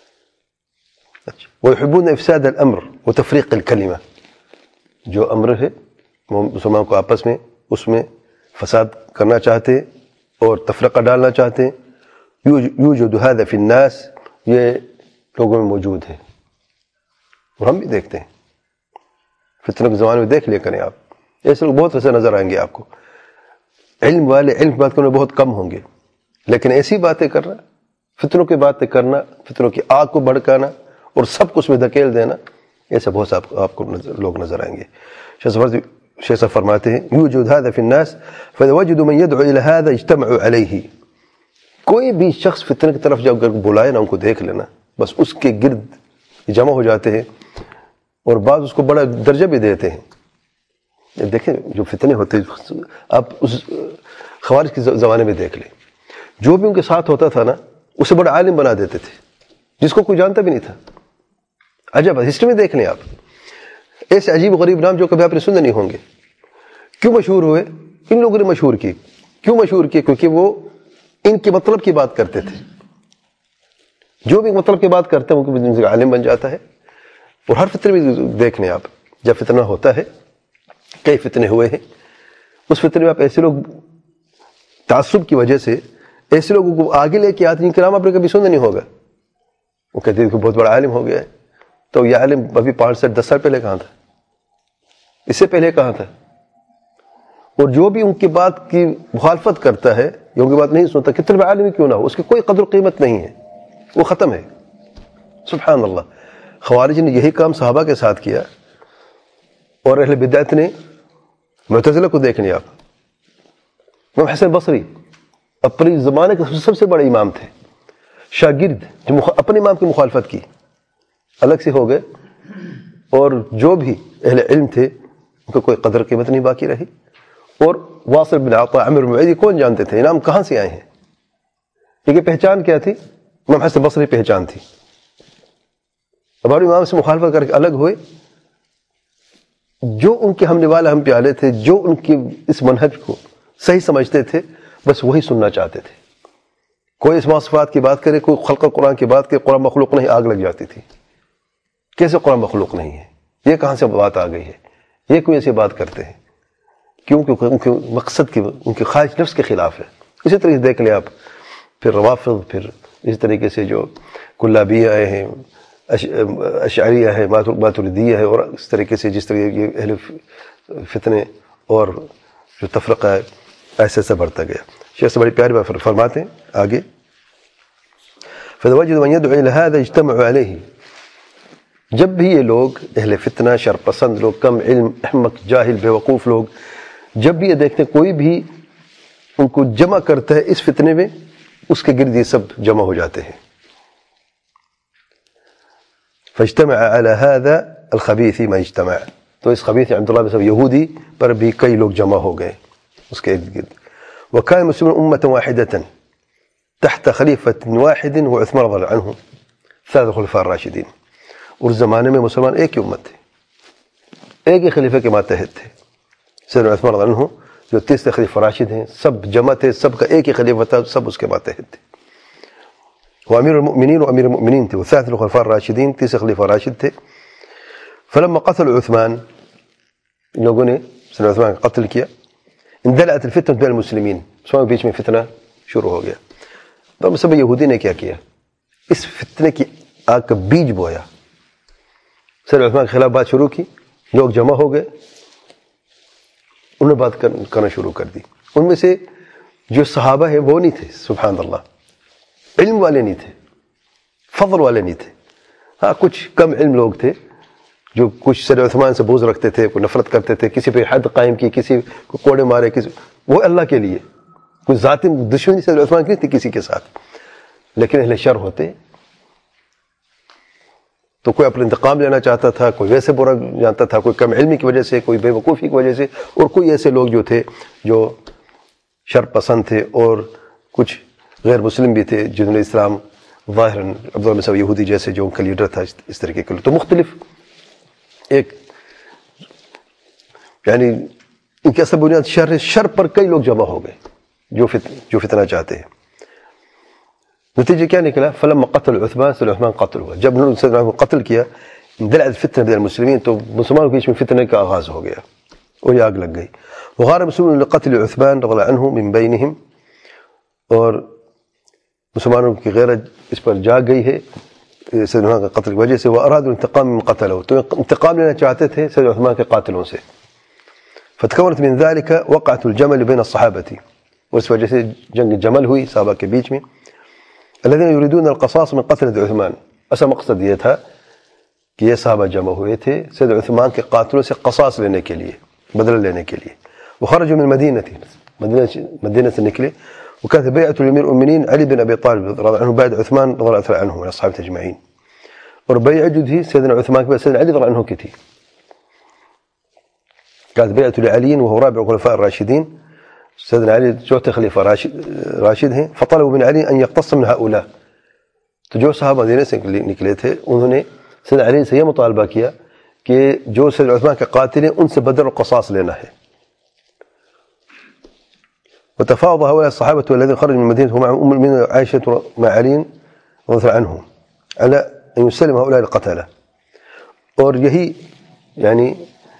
وَيُحِبُّونَ إِفْسَادَ الْأَمْرِ وَتَفْرِيقَ الْكَلِمَةِ، جو امر ہے وہ مسلمان کو آپس میں اس میں فساد کرنا چاہتے اور تفرقہ ڈالنا چاہتے ہیں. یوجد هذا فی الناس، یہ لوگوں میں موجود ہے اور ہم بھی دیکھتے ہیں. فتنہ کے زمانے میں دیکھ لیا کریں آپ، ایسے لوگ بہت ایسے نظر آئیں گے آپ کو. علم والے علم کی بات کرنے بہت کم ہوں گے، لیکن ایسی باتیں کرنا، فتنوں کی باتیں کرنا، فتنوں کی آگ کو بھڑکانا اور سب کو اس میں دھکیل دینا، ایسا بہت سا آپ کو لوگ نظر آئیں گے. شیخ صاحب فرماتے ہیں یوجد هذا فی الناس فاذا وجدوا من يدعو الى هذا اجتمعوا علیہ. کوئی بھی شخص فتنہ کی طرف جب بلائے نا، ان کو دیکھ لینا، بس اس کے گرد جمع ہو جاتے ہیں اور بعض اس کو بڑا درجہ بھی دیتے ہیں. دیکھیں جو فتنے ہوتے ہیں آپ اس خوارج کے زمانے میں دیکھ لیں، جو بھی ان کے ساتھ ہوتا تھا نا اسے بڑا عالم بنا دیتے تھے جس کو کوئی جانتا بھی نہیں تھا. عجب، ہسٹری میں دیکھ لیں آپ ایسے عجیب غریب نام جو کبھی آپ نے سنے نہیں ہوں گے. کیوں مشہور ہوئے؟ ان لوگوں نے مشہور کی. کیوں مشہور کی؟ کیونکہ وہ ان کے مطلب کی بات کرتے تھے. جو بھی مطلب کی بات کرتے ہیں وہ ان سے عالم بن جاتا ہے. اور ہر فتنے میں دیکھ لیں آپ، جب فتنہ ہوتا ہے، کئی فتنے ہوئے ہیں، اس فتنے میں آپ ایسے لوگ تعصب کی وجہ سے ایسے لوگوں کو آگے لے کے آتے ہیں جن کا نام آپ نے کبھی سنا نہیں ہوگا. وہ کہتے ہیں کہ بہت بڑا عالم ہو گیا ہے. تو یہ عالم ابھی پانچ سے دس سال پہلے کہاں تھا؟ اس سے پہلے کہاں تھا؟ اور جو بھی ان کی بات کی مخالفت کرتا ہے یا ان کی بات نہیں سنتا، کتنے بھی عالم کیوں نہ ہو، اس کی کوئی قدر و قیمت نہیں ہے، وہ ختم ہے. سبحان اللہ. خوارج نے یہی کام صحابہ کے ساتھ کیا، اور اہل بدعت نے معتزلہ کو دیکھ لیا آپ. امام حسن بصری اپنی زمانے کے سب سے بڑے امام تھے، شاگرد جو اپنے امام کی مخالفت کی الگ سے ہو گئے، اور جو بھی اہل علم تھے ان کو کوئی قدر قیمت نہیں باقی رہی. اور واصل بن عطا، عامر بن وعید کون جانتے تھے؟ انعام کہاں سے آئے ہیں؟ لیکن پہچان کیا تھی؟ امام حسن بصری پہچان تھی. ہمارے امام سے مخالفت کر کے الگ ہوئے. جو ان کے ہم نوالے ہم پیالے تھے، جو ان کی اس منہج کو صحیح سمجھتے تھے، بس وہی سننا چاہتے تھے. کوئی اسماء صفات کی بات کرے، کوئی خلق قرآن کی بات کرے، قرآن مخلوق نہیں، آگ لگ جاتی تھی. کیسے قرآن مخلوق نہیں ہے؟ یہ کہاں سے بات آ گئی ہے؟ یہ کوئی ایسی بات کرتے ہیں؟ کیوں؟ کیونکہ ان کے مقصد کی، ان کی خواہش نفس کے خلاف ہے. اسی طریقے سے دیکھ لیں آپ، پھر روافض، پھر اس طریقے سے جو کلابیہ آئے ہیں، اشعریہ ہے، ماتریدیہ ہے، اور اس طریقے سے جس طریقے یہ اہل فتنے اور جو تفرقہ ہے ایسے ایسے بڑھتا گیا. شیخ سے بڑی پیاری بات فرماتے ہیں آگے، فَوَجِدُ مَنْ يَدْعُ إِلَى هَذَا اجْتَمَعُوا عَلَيْهِ. جب بھی یہ لوگ اہل فتنہ، شر پسند لوگ، کم علم، احمق، جاہل، بیوقوف لوگ، جب بھی یہ دیکھتے ہیں کوئی بھی ان کو جمع کرتا ہے اس فتنے میں، اس کے گرد یہ سب جمع ہو جاتے ہیں. فاجتمع على هذا الخبيث ما اجتمع. تو اس خبیث عبداللہ بن سب یہودی پر بھی کئی لوگ جمع ہو گئے اس کے ارد گرد. وكان المسلمون أمة واحدة تحت خلیفة واحد وعثمان رضي الله عنه ثالث الخلفاء الراشدين. اور زمانے میں مسلمان ایک ہی امت تھے، ایک ہی خلیفہ کے ماتحت تھے. سیدنا عثمان رضی اللہ عنہ جو تیسرے خلیفہ راشد ہیں، سب جمع تھے، سب کا ایک ہی خلیفہ تھا، سب اس کے ماتحت تھے. وامیر المؤمنین و امیر المؤمنین تھے، وثالث الخلفاء الراشدین، تیسرے خلیفہ راشد تھے. فلما قتل عثمان، ان لوگوں نے سیدنا عثمان کا قتل کیا، اندلعت الفتنة بین المسلمین، مسلمانوں کے بیچ میں فتنہ شروع ہو گیا. تو سب یہودی نے کیا کیا؟ اس فتنے کی آگ کا بیج بویا. سیدنا عثمان کے خلاف بات شروع کی، لوگ جمع ہو گئے، انہوں نے بات کرنا شروع کر دی. ان میں سے جو صحابہ ہیں وہ نہیں تھے، سبحان اللہ، علم والے نہیں تھے، فضل والے نہیں تھے. ہاں کچھ کم علم لوگ تھے جو کچھ سیدنا عثمان سے بغض رکھتے تھے، کوئی نفرت کرتے تھے، کسی پہ حد قائم کی، کسی کو کوڑے مارے، کسی وہ اللہ کے لیے، کوئی ذاتی دشمنی سیدنا عثمان کی نہیں تھی کسی کے ساتھ. لیکن اہل شر ہوتے تو کوئی اپنا انتقام لینا چاہتا تھا، کوئی ویسے برا جانتا تھا، کوئی کم علمی کی وجہ سے، کوئی بے وقوفی کی وجہ سے، اور کوئی ایسے لوگ جو تھے جو شر پسند تھے، اور کچھ غیر مسلم بھی تھے جنہوں نے اسلام ظاہراً عبداللہ بن سبا یہودی جیسے جو ان کا لیڈر تھا اس طریقے کے لوگ. تو مختلف ایک یعنی ان کی اصل بنیاد شر شر پر کئی لوگ جمع ہو گئے جو فتن جو فتنہ چاہتے ہیں. نتیجہ کیا نکلا؟ فلما قتل عثمان سیدنا عثمان قتل ہوا. جب انہوں نے سیدنا عثمان کو قتل کیا اندلعت الفتنہ بین المسلمین، تو مسلمانوں کے بیچ میں فتنے کا آغاز ہو گیا اور یہ آگ لگ گئی. وغار مسلمون لقتل عثمان رضی اللہ عنہ من بینہم، اور مسلمانوں کی غیرت اس پر جاگ گئی ہے سیدنا عثمان کے قتل کی وجہ سے. وارادوا الانتقام من قتلہ، تو انتقام لینا چاہتے تھے سیدنا عثمان کے قاتلوں سے. فتكونت من ذلك وقعة الجمل بين الصحابة، اس وجہ سے جنگ جمل ہوئی صحابہ کے بیچ میں. الذين يريدون القصاص من قتل عثمان، اصل مقصد یہ تھا کہ یہ صحابہ جمع ہوئے تھے سید عثمان کے قاتلوں سے قصاص لینے کے لیے، بدلہ لینے کے لیے. وخرجوا من المدینہ، مدینہ سے نکلے. وكانت بيعة الأمير المؤمنين علي بن أبي طالب رضي الله عنه بعد عثمان رضي الله عنه من الصحابة أجمعين، اور بیعہ جو تھی سیدنا عثمان کے بعد سیدنا علی رضی اللہ عنہ کی تھی. كانت بيعة لعلي وهو رابع الخلفاء الراشدين، سيدنا علي چوتھے خلیفہ راشد ہیں. فطلبوا من علي أن يقتص من هؤلاء، تو جو صحابہ مدینے سے نکلے تھے انہوں نے سیدنا علی سے یہ مطالبہ کیا کہ جو سیدنا عثمان کے قاتل ہیں ان سے بدل و قصاص لینا ہے. وتفاوض هؤلاء الصحابة الذين خرجوا من المدينة ومع أم المؤمنين عائشة مع علي رضي الله عنه على أن يسلم هؤلاء القتلة. اور یہی یعنی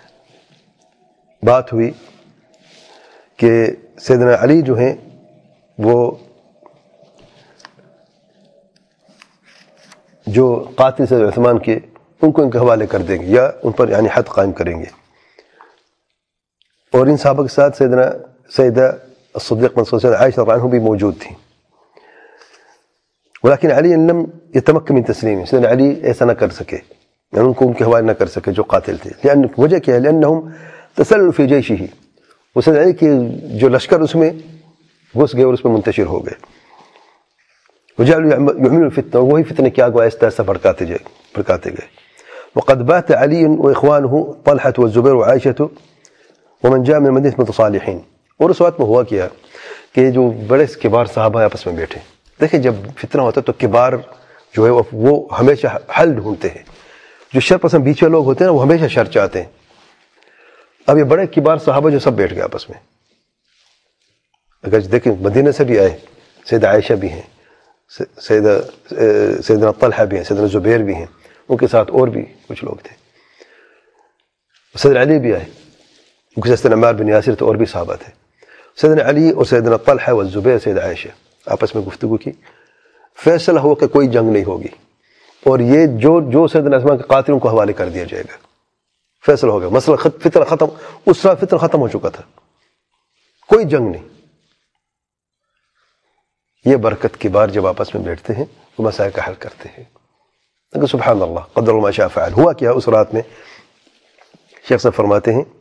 بات ہوئی کہ سیدنا علی جو ہیں وہ جو قاتل سیدنا عثمان کے ان کو ان کے حوالے کر دیں گے یا ان پر یعنی حد قائم کریں گے. اور ان صحابہ کے ساتھ سیدنا سیدہ الصدیق بن سیدنا عائشہ رضی اللہ عنہ بھی موجود تھیں. ولیکن علی لم يتمكن من تسلیم، سیدنا علی ایسا نہ کر سکے، یعنی ان کو ان کے حوالے نہ کر سکے جو قاتل تھے. لأن وجہ کیا ہے؟ لأنهم تسللوا في جيشه، وہ سیدنا علی کی جو لشکر اس میں گھس گئے اور اس میں منتشر ہو گئے. وجعلوا يعملون الفتنة، وہی فتنے کی آگ آہستہ آہستہ بھڑکاتے گئے بھڑکاتے گئے. وقد بات علي واخوانه طلحة والزبير وعائشة ومن جاء من المدينة متصالحين. اور اس وقت میں ہوا کیا کہ جو بڑے کبار صحابہ آپس میں بیٹھے. دیکھیں جب فتنہ ہوتا ہے تو کبار جو ہے وہ ہمیشہ حل ڈھونڈتے ہیں. جو شر پسند بیچے لوگ ہوتے ہیں وہ ہمیشہ شر چاہتے ہیں. اب یہ بڑے کبار صحابہ جو سب بیٹھ گئے آپس میں. اگر دیکھیں مدینہ سے بھی آئے، سیدہ عائشہ بھی ہیں، سیدہ سیدنا طلحہ بھی ہیں، سیدنا زبیر بھی ہیں، ان کے ساتھ اور بھی کچھ لوگ تھے. سیدنا علی بھی آئے، ان کے ساتھ سیدنا عمار بن یاسر تو اور بھی صحابہ تھے. سیدنا علی اور سیدنا طلحہ والزبیر سیدہ عائشہ آپس میں گفتگو کی. فیصلہ ہوا کہ کوئی جنگ نہیں ہوگی اور یہ جو جو سیدنا عثمان کے قاتلوں کو حوالے کر دیا جائے گا. فیصلہ ہو گیا، مسئلہ فتنہ ختم، اس طرح فتنہ ختم ہو چکا تھا، کوئی جنگ نہیں. یہ برکت کے بار جب آپس میں بیٹھتے ہیں وہ مسائل کا حل کرتے ہیں. لیکن سبحان اللہ قدر ما شاء فعل. ہوا کیا اس رات میں؟ شیخ صاحب فرماتے ہیں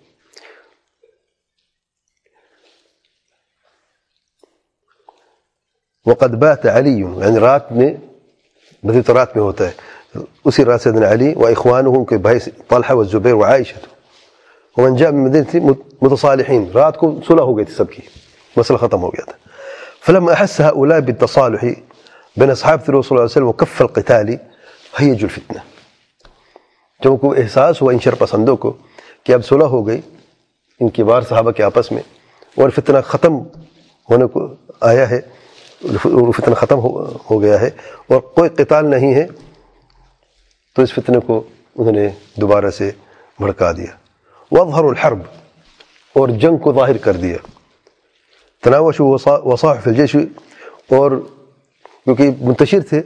وقد بات علی، یعنی رات میں بدیت رات میں ہوتا ہے، اسی رات سیدنا علی و اخوانہ ان کے بھائی طلحہ والزبیر وعائشہ ومن جاء من مدینہ متصالحین، رات کو صلح ہو گئی تھی، سب کی مسئلہ ختم ہو گیا تھا. فلما احس هؤلاء بالتصالح بين اصحاب رسول الله صلی اللہ علیہ وسلم وكف القتال هيجوا الفتنه، جب کو احساس ہوا ان شر پسندوں کو کہ اب صلح ہو گئی ان کبار صحابہ کے آپس میں اور فتنہ ختم ہونے کو آیا ہے، فتنہ ختم ہو گیا ہے اور کوئی قتال نہیں ہے، تو اس فتنے کو انہوں نے دوبارہ سے بھڑکا دیا. واظہروا الحرب، اور جنگ کو ظاہر کر دیا. تناوشوا وصاحوا فی الجیش، اور کیونکہ منتشر تھے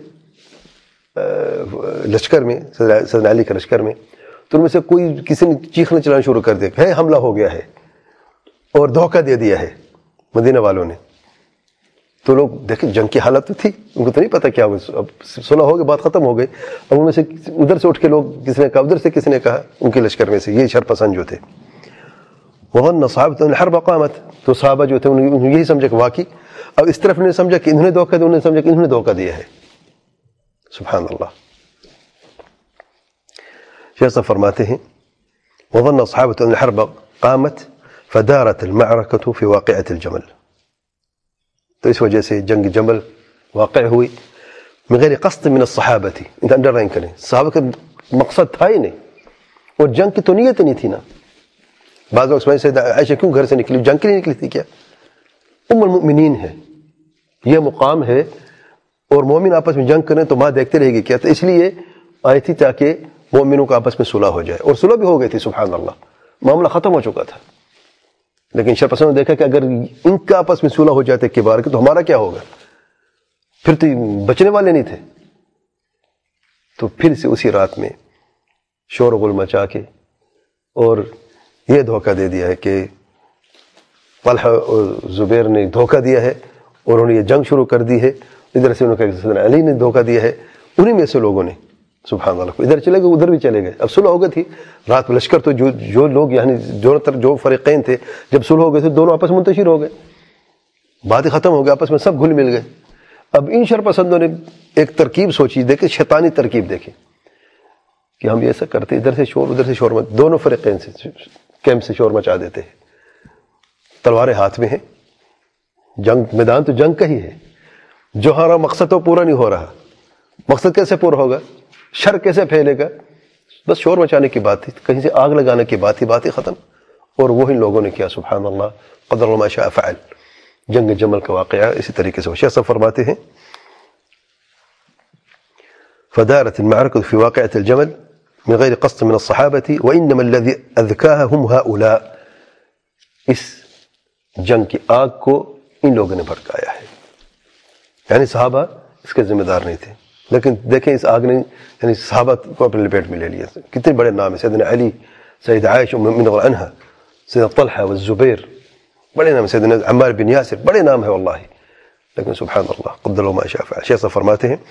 لشکر میں، سیدنا علی کے لشکر میں، تو ان میں سے کوئی کسی نے چیخنا چلانا شروع کر دیا ہے حملہ ہو گیا ہے اور دھوکہ دے دیا ہے مدینہ والوں نے. تو لوگ دیکھیں جنگ کی حالت تو تھی، ان کو تو نہیں پتہ کیا ہو، اب صلح ہو گئی، بات ختم ہو گئی. اب ان میں سے ادھر سے اٹھ کے لوگ کسی نے کہا، ادھر سے کسی نے کہا، ان کے لشکر میں سے یہ شر پسند جو تھے. وظن صحابہ الحرب قامت، تو صحابہ جو تھے انہوں نے یہی سمجھا کہ واقعی اب اس طرف نے سمجھا کہ انہوں نے دھوکہ دیا، انہوں نے سمجھا کہ انہوں نے دھوکہ دیا ہے. سبحان اللہ. شیخ صاحب فرماتے ہیں وظن الصحابة أن الحرب قامت فدارت المعركة في واقعة الجمل. تو اس وجہ سے جنگ جمل واقع ہوئی من غیر قصد من الصحابة. انت انڈر لائن کریں صحابہ کا مقصد تھا ہی نہیں اور جنگ کی تو نیت نہیں تھی نا. بعض لوگ سمجھتے ہیں عائشہ کیوں گھر سے نکلی؟ جنگ کے لیے نکلی تھی کیا؟ ام المؤمنین ہے, یہ مقام ہے اور مومن آپس میں جنگ کریں تو ماں دیکھتے رہے گی کیا؟ تو اس لیے آئی تھی تاکہ مومنوں کا آپس میں صلح ہو جائے, اور صلح بھی ہو گئی تھی سبحان اللہ, معاملہ ختم ہو چکا تھا. لیکن شر پسندوں نے دیکھا کہ اگر ان کا آپس میں صلح ہو جاتے کے بار کے تو ہمارا کیا ہوگا, پھر تو بچنے والے نہیں تھے. تو پھر سے اسی رات میں شور و غل مچا کے اور یہ دھوکہ دے دیا ہے کہ طلحہ اور زبیر نے دھوکہ دیا ہے اور انہوں نے یہ جنگ شروع کر دی ہے. ادھر سے انہوں نے کہا کہ علی نے دھوکہ دیا ہے, انہی میں سے لوگوں نے سبحان اللہ ادھر چلے گئے ادھر بھی چلے گئے. اب صلح ہو گئی تھی رات میں لشکر تو جو جو لوگ یعنی دونوں طرف جو فریقین تھے جب صلح ہو گئے تھے دونوں آپس میں منتشر ہو گئے, باتیں ختم ہو گئی, آپس میں سب گھل مل گئے. اب ان شر پسندوں نے ایک ترکیب سوچی, دیکھیں شیطانی ترکیب دیکھیں کہ ہم یہ ایسا کرتے ادھر سے شور ادھر سے شور, دونوں فریقین سے کیمپ سے شور مچا دیتے ہیں, تلواریں ہاتھ میں ہیں, جنگ میدان تو جنگ کا ہی ہے, جو ہمارا مقصد تو پورا نہیں ہو رہا. مقصد کیسے پورا ہوگا, شر کیسے پھیلے گا, بس شور مچانے کی بات تھی, کہیں سے آگ لگانے کی بات تھی, بات ہی ختم. اور وہی لوگوں نے کیا سبحان اللہ قدر اللہ ما شاء فعل. جنگ جمل کا واقعہ اسی طریقے سے. شیخ صاحب فرماتے ہیں فدارت المعركة في واقعة الجمل من غير قصد من الصحابة وإنما الذي أذكاها هم هؤلاء. اس جنگ کی آگ کو ان لوگوں نے بھڑکایا ہے, یعنی صحابہ اس کے ذمہ دار نہیں تھے. لیکن دیکھیں اس آگ نے یعنی صحابہ کو اپنے لپیٹ میں لے لیا. کتنے بڑے نام ہیں, سیدنا علی, سید عائشہ ام المؤمنین رضی اللہ عنہا, سیدنا طلحہ والزبیر, بڑے نام, سیدنا عمار بن یاسر, بڑے نام ہے واللہ. لیکن سبحان اللہ قدر اللہ ما شاء فعل. شیخ صاحب فرماتے ہیں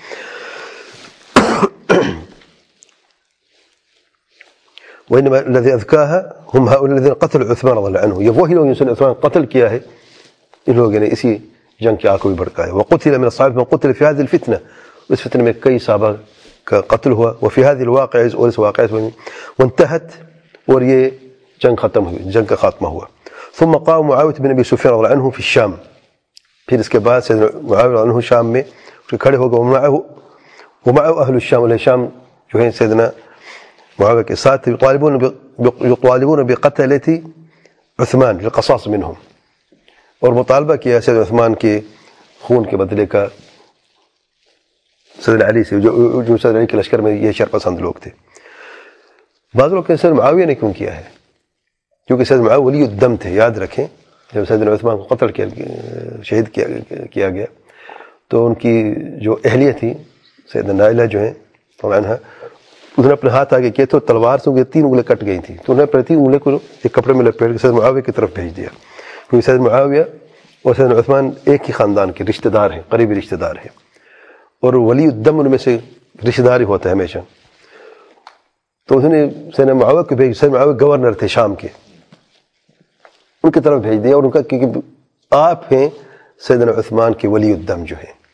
وإنما الذي أذكاها هم هؤلاء الذين قتلوا عثمان رضي الله عنه. یہ وہی لوگ جنہوں نے عثمان قتل کیا ہے, ان لوگوں نے اسی جنگ کی آگ کو بھی بھڑکایا. وقتل من الصحابة من قتل في هذه الفتنة, اس فتنہ میں کئی صحابہ کا قتل ہوا. وفي هذه الواقعة اور اس واقعہ میں وانتهت, اور یہ جنگ ختم ہوئی, جنگ کا خاتمہ ہوا. ثم قام معاوية بن ابي سفيان رضي الله عنه في الشام. پھر اس کے بعد سیدنا معاویہ رضی اللہ عنہ شام میں کھڑے ہو گئے. ومعه ومعه اهل الشام, اہل شام جو ہیں سیدنا معاویہ کے ساتھ يطالبون يطالبون بقتلة عثمان للقصاص منهم, اور مطالبہ کیا سیدنا عثمان کے خون کے بدلے کا سیدنا علی سے, جو جو سیدنا علی کے لشکر میں یہ شر پسند لوگ تھے. بعض لوگ کہتے ہیں سیدنا معاویہ نے کیوں کیا ہے, کیونکہ سیدنا معاویہ ولی الدم تھے. یاد رکھیں جب سیدنا عثمان کو قتل کیا شہید کیا کیا گیا تو ان کی جو اہلیہ تھی سیدنا نائلہ جو ہیں طبعا انہوں نے اپنے ہاتھ آگے کیے تو تلوار سے ان کی تین انگلیں کٹ گئی تھیں, تو انہوں نے تین انگلیں کو ایک کپڑے میں لپیٹ کے سیدنا معاویہ کی طرف بھیج دیا, کیونکہ سیدنا معاویہ اور سیدنا عثمان ایک ہی خاندان کے رشتہ دار ہیں, قریبی رشتہ دار ہیں, اور ولی الدم ان میں سے رشتہ دار ہی ہوتا ہے ہمیشہ. تو انہوں نے سیدنا معاویہ کو بھیج, سیدنا معاویہ گورنر تھے شام کے, ان کی طرف بھیج دیا اور ان کا کیونکہ آپ ہیں سیدنا عثمان کے ولی الدم جو ہیں,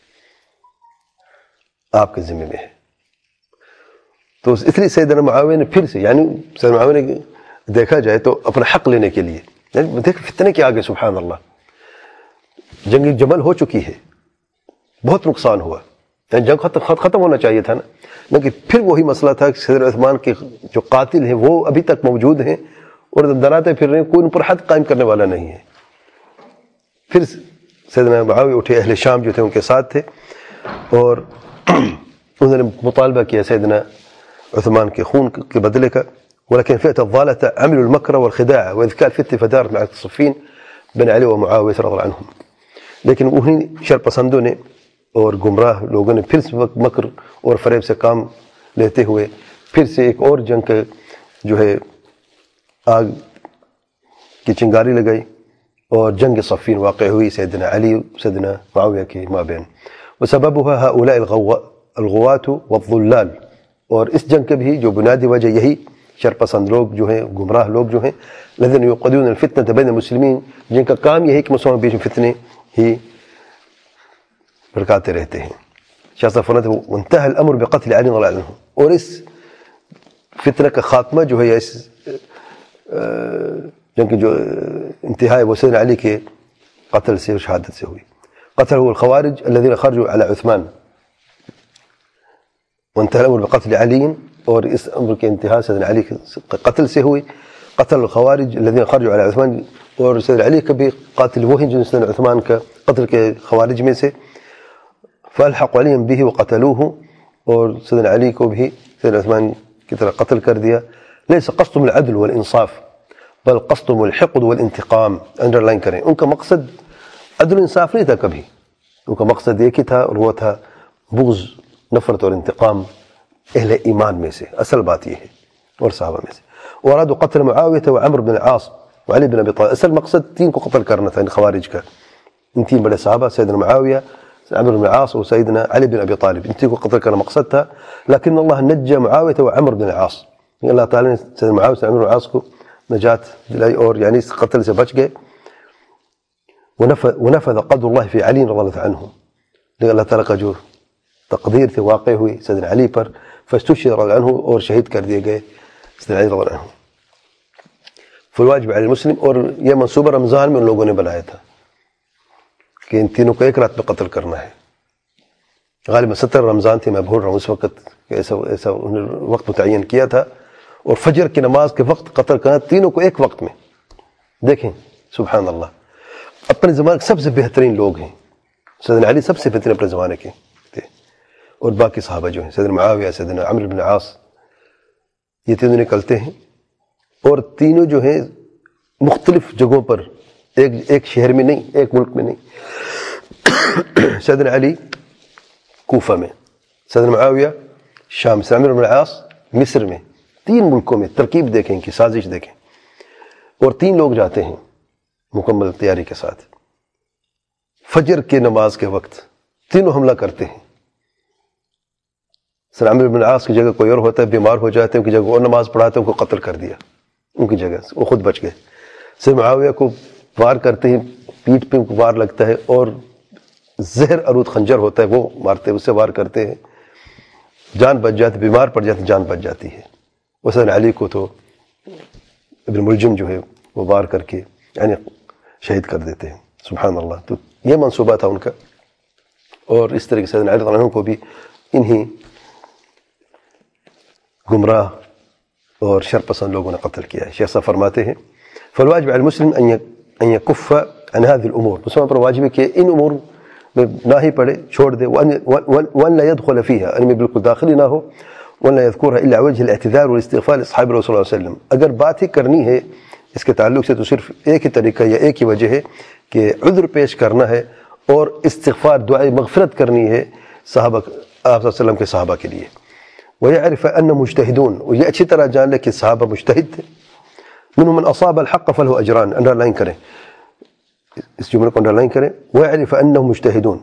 آپ کے ذمہ میں ہے. تو اس لیے سیدنا معاویہ نے پھر سے یعنی سیدنا معاویہ نے دیکھا جائے تو اپنا حق لینے کے لیے, یعنی دیکھ فتنے کے آگے سبحان اللہ, جنگ جمل ہو چکی ہے, بہت نقصان ہوا, یعنی جنگ ختم ختم ہونا چاہیے تھا نا, لیکن پھر وہی مسئلہ تھا کہ سیدنا عثمان کے جو قاتل ہیں وہ ابھی تک موجود ہیں اور دراتے پھر رہے ہیں, کوئی ان پر حد قائم کرنے والا نہیں ہے. پھر سیدنا معاویہ اٹھے, اہل شام جو تھے ان کے ساتھ تھے, اور انہوں نے مطالبہ کیا سیدنا عثمان کے خون کے بدلے کا. ولكن فئة الضالة عملوا المكر والخداع وإذ كان فتنة فدارت مع الصفين بن علي ومعاوية رضي الله عنهم. لیکن انہیں شر پسندوں نے اور گمراہ لوگوں نے پھر سے مکر اور فریب سے کام لیتے ہوئے پھر سے ایک اور جنگ کا جو ہے آگ کی چنگاری لگائی, اور جنگ صفین واقع ہوئی سیدنا علی سیدنا معاویہ کے مابین. وسببها هؤلاء الغواة والضلال, اور اس جنگ کے بھی جو بنیادی وجہ یہی شر پسند لوگ جو ہیں, گمراہ لوگ جو ہیں, الذين يوقدون الفتنة بين المسلمين, جن کا کام یہی کہ مسلمانوں کے بیچ میں فتنے ہی بھڑکاتے رہتے ہیں. شاہ صاحب فرماتے ہیں وانتهى الامر بقتل علي رضي الله عنه, اور اس فتنہ کا خاتمہ جو ہے اس جنگ کی جو انتہا ہے وہ سیدنا علی کے قتل سے اور شہادت سے ہوئی. قتل هو الخوارج الذين خرجوا على عثمان وانتهى الامر بقتل علي، اور اس امر کے انتہا سیدنا علی کے قتل سے ہوئی. قتل الخوارج الذين خرجوا على عثمان، اور سیدنا علی کا بھی قاتل وہی جو سیدنا عثمان کا قتل کے خوارج میں سے. فالحقوا عليا به وقتلوه، اور سیدنا علی کو بھی سیدنا عثمان کی طرح قتل کر دیا. ليس قصدهم العدل والانصاف بل قصدهم الحقد والانتقام. انڈر لائن کریں، ان کا مقصد عدل و انصاف نہیں تھا کبھی، ان کا مقصد ایک ہی تھا اور وہ تھا بغض، نفرت اور انتقام اہل ایمان میں سے. اصل بات یہ ہے اور صحابہ میں سے. وارادوا قتل معاویہ وعمر بن العاص وعلی بن ابی طالب. اصل مقصد تین کو قتل کرنا تھا ان خوارج کا، ان تین بڑے صحابہ سیدنا معاویہ، عمر بن العاص اور سیدنا علی بن ابی طالب، ان تین کو قتل کرنا مقصد تھا. لیکن اللہ نجى معاویہ وعمر بن العاص، اللہ تعالیٰ نے سیدنا معاویہ عمر بن العاص کو نجات دلائی اور یعنی اس قتل سے بچ گئے. ونفذ ونفذ قدر اللہ فی علی رضی اللہ عنہ، لیکن اللہ تعالیٰ کا جو تقدیر تھی واقع ہوئی سیدنا علی پر. فاستشهد رضی اللہ عنہ، اور شہید کر دیے گئے سیدنا علی رضی اللہ عنہ. فالواجب علی المسلم، اور یہ منصوبہ رمضان میں ان لوگوں نے بنایا تھا کہ ان تینوں کو ایک رات میں قتل کرنا ہے. غالباً ستر رمضان تھی، میں بھول رہا ہوں اس وقت، ایسا ایسا انہوں نے وقت متعین کیا تھا، اور فجر کی نماز کے وقت قتل کرنا تینوں کو ایک وقت میں. دیکھیں سبحان اللہ، اپنے زمانے کے سب سے بہترین لوگ ہیں. سیدنا علی سب سے بہترین اپنے زمانے کے تھے، اور باقی صحابہ جو ہیں سیدنا معاویہ، سیدنا عمرو بن العاص، یہ تینوں نکلتے ہیں. اور تینوں جو ہیں مختلف جگہوں پر، ایک ایک شہر میں نہیں، ایک ملک میں نہیں. سیدنا علی کوفہ میں، سیدنا معاویہ شام، سیدنا عمرو بن العاص مصر میں. تین ملکوں میں ترکیب دیکھیں ان کی، سازش دیکھیں. اور تین لوگ جاتے ہیں مکمل تیاری کے ساتھ فجر کے نماز کے وقت، تینوں حملہ کرتے ہیں. سیدنا عمرو بن العاص کی جگہ کوئی اور ہوتا ہے، بیمار ہو جاتے ہیں، ان کی جگہ اور نماز پڑھاتے ہیں، ان کو قتل کر دیا ان کی جگہ سے، وہ خود بچ گئے. سیدنا معاویہ کو وار کرتے ہیں، پیٹھ پہ ان کو وار لگتا ہے، اور زہر آلود خنجر ہوتا ہے وہ مارتے، اس سے وار کرتے ہیں، جان بچ جاتی، بیمار پڑ جاتی، جان بچ جاتی ہے. وہ سیدنا علی کو تو ابن ملجم جو ہے وہ وار کر کے یعنی شہید کر دیتے ہیں. سبحان اللہ. تو یہ منصوبہ تھا ان کا، اور اس طرح سے سیدنا علی رضی اللہ عنہ کو بھی انہی گمراہ اور شر پسند لوگوں نے قتل کیا ہے. شیخ صاحب فرماتے ہیں فالواجب علی المسلم ان یکف عن هذه الامور، مسلمان پر واجب ہے کہ ان امور میں نہ ہی پڑے، چھوڑ دے. وان لا يدخل فيها، ان میں بالکل داخلی نہ ہو. وان لا يذكرها الا وجه الاعتذار والاستغفار لاصحاب رسول اللہ صلی اللہ علیہ وسلم. اگر بات ہی کرنی ہے اس کے تعلق سے تو صرف ایک ہی طریقہ یا ایک ہی وجہ ہے کہ عذر پیش کرنا ہے اور استغفار، دعائے مغفرت کرنی ہے صحابہ آپ صلی اللہ علیہ وسلم کے صحابہ کے لیے. ويعرف ان مجتہدون، اور یہ اچھی طرح جان لے کہ صحابہ مجتہد تھے. منهم من اصاب الحق فله اجران، انڈر لائن کریں اس جملے کو، انڈر لائن کریں. ويعرف انهم مجتہدون،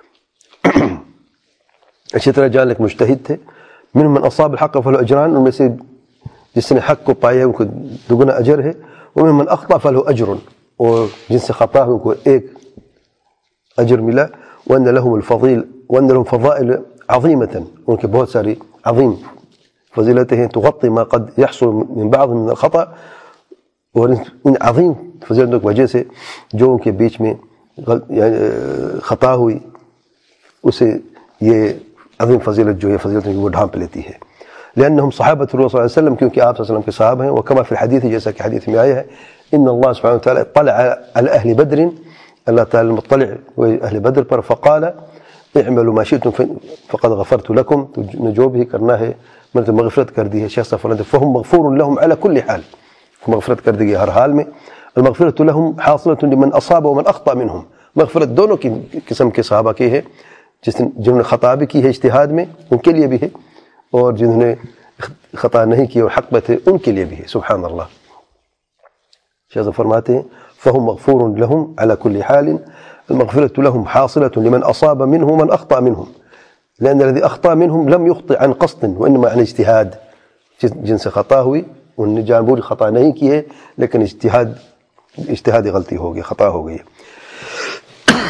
اچھی طرح جان لے کہ مجتہد تھے. منهم من اصاب الحق فله اجران، ان میں سے جس نے حق کو پایا ان کو دگنا اجر ہے. ومن من اخطا فله اجر، اور جن سے خطا ہے ان کو ایک اجر ملا. وان لهم الفضيل وان لهم فضائل عظيمه، ان کے بہت ساری عظیم فضیلتیں ہیں. تغطي ما قد يحصل من بعض من الخطا، اور ان عظیم فضیلتوں کی وجہ سے جو ان کے بیچ میں خطا ہوئی اسے یہ عظیم فضیلت جو ہے فضیلتوں کی وہ ڈھانپ لیتی ہے. لأنهم صحابة الرسول صلی اللہ علیہ وسلم، کیونکہ آپ صلی اللہ علیہ وسلم کے صحابہ ہیں. وكما في الحديث، جیسا کہ حدیث میں آیا ہے، ان اللہ سبحانہ وتعالی طلع على اہل بدر، اللہ تعالی مطلع ہوئے اہل بدر پر. فقال اعملوا ما شئتم فقد غفرت لكم، تو جو بھی کرنا ہے میں نے مغفرت کر دی ہے. شیخ صاحب فرماتے ہیں فهم مغفور لهم على كل حال، مغفرت کر دی گئی ہر حال میں. المغفرت لهم حاصلة لمن اصاب ومن اخطا منهم، مغفرت دونوں کی قسم کے صحابہ کی ہے، جس جنہوں نے خطا بھی کی ہے اجتہاد میں ان کے لیے بھی ہے، اور جنہوں نے خطا نہیں کی اور حق میں تھے ان کے لیے بھی ہے. سبحان اللہ. شیخ صاحب فرماتے ہیں فهم مغفور لهم على كل حال، المغفرة لهم حاصلة لمن اصاب منهم ومن اخطا منهم، لأن الذي اخطا منهم لم يخطئ عن قصد وانما عن اجتهاد، جن سے خطا ہوئی ان نے جان بوجھ خطا نہیں کی ہے لیکن اجتہاد اجتہادی غلطی ہو گئی، خطا ہو گئی.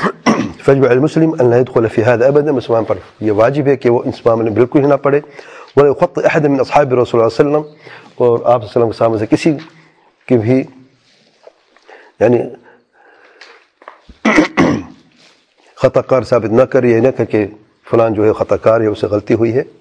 فيجب على المسلم ان لا يدخل في هذا ابدا، مسلمان پر یہ واجب ہے کہ وہ اس معاملے میں بالکل ہی نہ پڑے. ولا يخطئ أحد من أصحاب الرسول صلى الله عليه وسلم اور آپ صلی اللہ علیہ وسلم کے سامنے سے کسی کی بھی یعنی خطا کار ثابت نہ کر، یہ نہ کر کہ فلان جو ہے خطا کار ہے، اسے غلطی ہوئی ہے.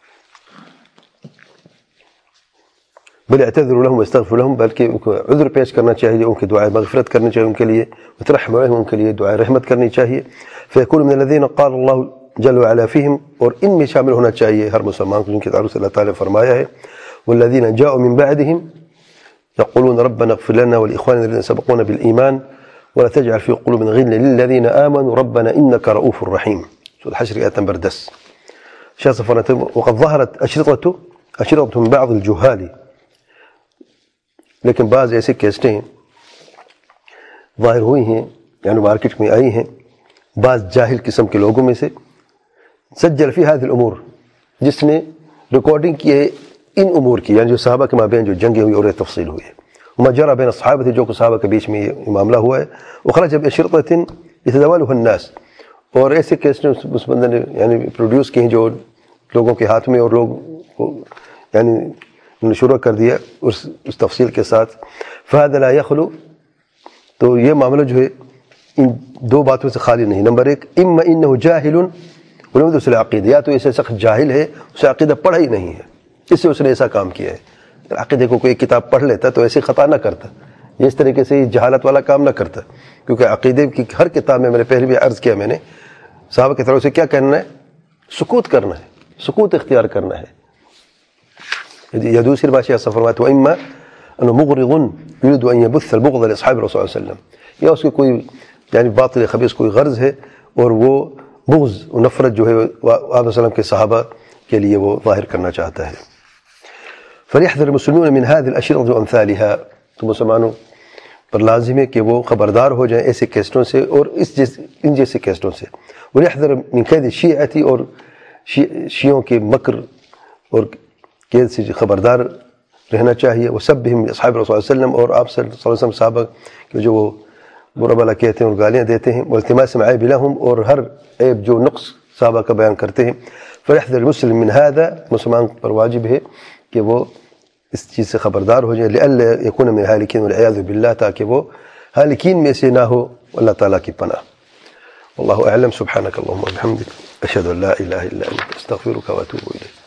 بل اعتذروا لهم واستغفروا لهم، بلکہ ان کو عذر پیش کرنا چاہیے، ان کی دعائے مغفرت کرنی چاہیے ان کے لیے، وترحموا عليهم، ان کے لیے دعائے رحمت کرنی چاہیے. فيكون من الذين قال الله جل وعلا فيهم، اور ان میں شامل ہونا چاہیے ہر مسلمان کو جن کے تعلق سے اللہ تعالیٰ نے فرمایا ہے والذين جاءوا من بعدهم يقولون ربنا اغفر لنا ولإخواننا الذين سبقونا بالإيمان ولا تجعل في قلوبنا غلا للذين آمنوا ربنا إنك رؤوف رحيم. سورة الحشر آية نمبر دس. شخص فرنت وقد ظهرت أشرطة أشرطة من بعض الجهال، لیکن بعض ایسے کیسٹیں ظاہر ہوئی ہیں یعنی مارکیٹ میں آئی ہیں بعض جاہل قسم کے لوگوں میں سے، سجل فی هذه الامور، جس نے ریکارڈنگ کی ہے ان امور کی، یعنی جو صحابہ کے مابین جو جنگیں ہوئی اور یہ تفصیل ہوئی ہے، وما جرى بین الصحابہ تھے جو کہ صحابہ کے بیچ میں یہ معاملہ ہوا ہے، وخرج بأشرطة يتداولها الناس، اور ایسے کیسٹیں اس بندے نے یعنی پروڈیوس کی ہیں جو لوگوں کے ہاتھ میں، اور لوگ یعنی انہوں نے شروع کر دیا اس اس تفصیل کے ساتھ. فهذا لا يخلو، تو یہ معاملہ جو ہے ان دو باتوں سے خالی نہیں. نمبر ایک، اما انه جاہل ولم يدرس العقیدہ، یا تو ایسے شخص جاہل ہے، اسے عقیدہ پڑھا ہی نہیں ہے، اس سے اس نے ایسا کام کیا ہے. عقیدے کو کوئی کتاب پڑھ لیتا تو ایسی خطا نہ کرتا، یہ اس طریقے سے جہالت والا کام نہ کرتا، کیونکہ عقیدے کی ہر کتاب میں، میں نے پہلے بھی عرض کیا، میں نے صحابہ کی طرف سے کیا کہنا ہے، سکوت کرنا ہے، سکوت اختیار کرنا ہے. یا دوسری بات یہ فرماتے ہیں اما انه مغرض يريد ان يبث البغض لاصحاب الرسول صلی اللہ علیہ وسلم، یا اس کی کوئی یعنی باطل خبیث کوئی غرض ہے اور وہ بغض و نفرت جو ہے آپ صلی اللہ علیہ وسلم کے صحابہ کے لیے وہ ظاہر کرنا چاہتا ہے. فليحذر المسلمون من هذه الاشرطه وامثالها، تو مسلمانوں پر لازم ہے کہ وہ خبردار ہو جائیں ایسے کیسٹوں سے اور اس جیسے ان جیسے کیسٹوں سے. وليحذر من كيد الشيعة، اور شیعوں کے مکر اور قید سے خبردار رہنا چاہیے. وسبهم اصحاب رسول اللہ علیہ وسلم، اور آپ صلی اللہ علیہ وسلم صحابہ کے جو وہ برا بلا کہتے ہیں اور گالیاں دیتے ہیں. والتماس معیب لهم، اور ہر عیب جو نقص صحابہ کا بیان کرتے ہیں. فليحذر المسلم من هذا، مسلمان پر واجب ہے کہ وہ اس چیز سے خبردار ہو جائے. لئلا يكون من الهالكين والعياذ بالله، تاکہ وہ ہالکین میں سے نہ ہو، اللہ تعالیٰ کی پناہ. والله اعلم. سبحانك اللهم وبحمدك اشهد ان لا اله الا انت استغفرك واتوب اليك.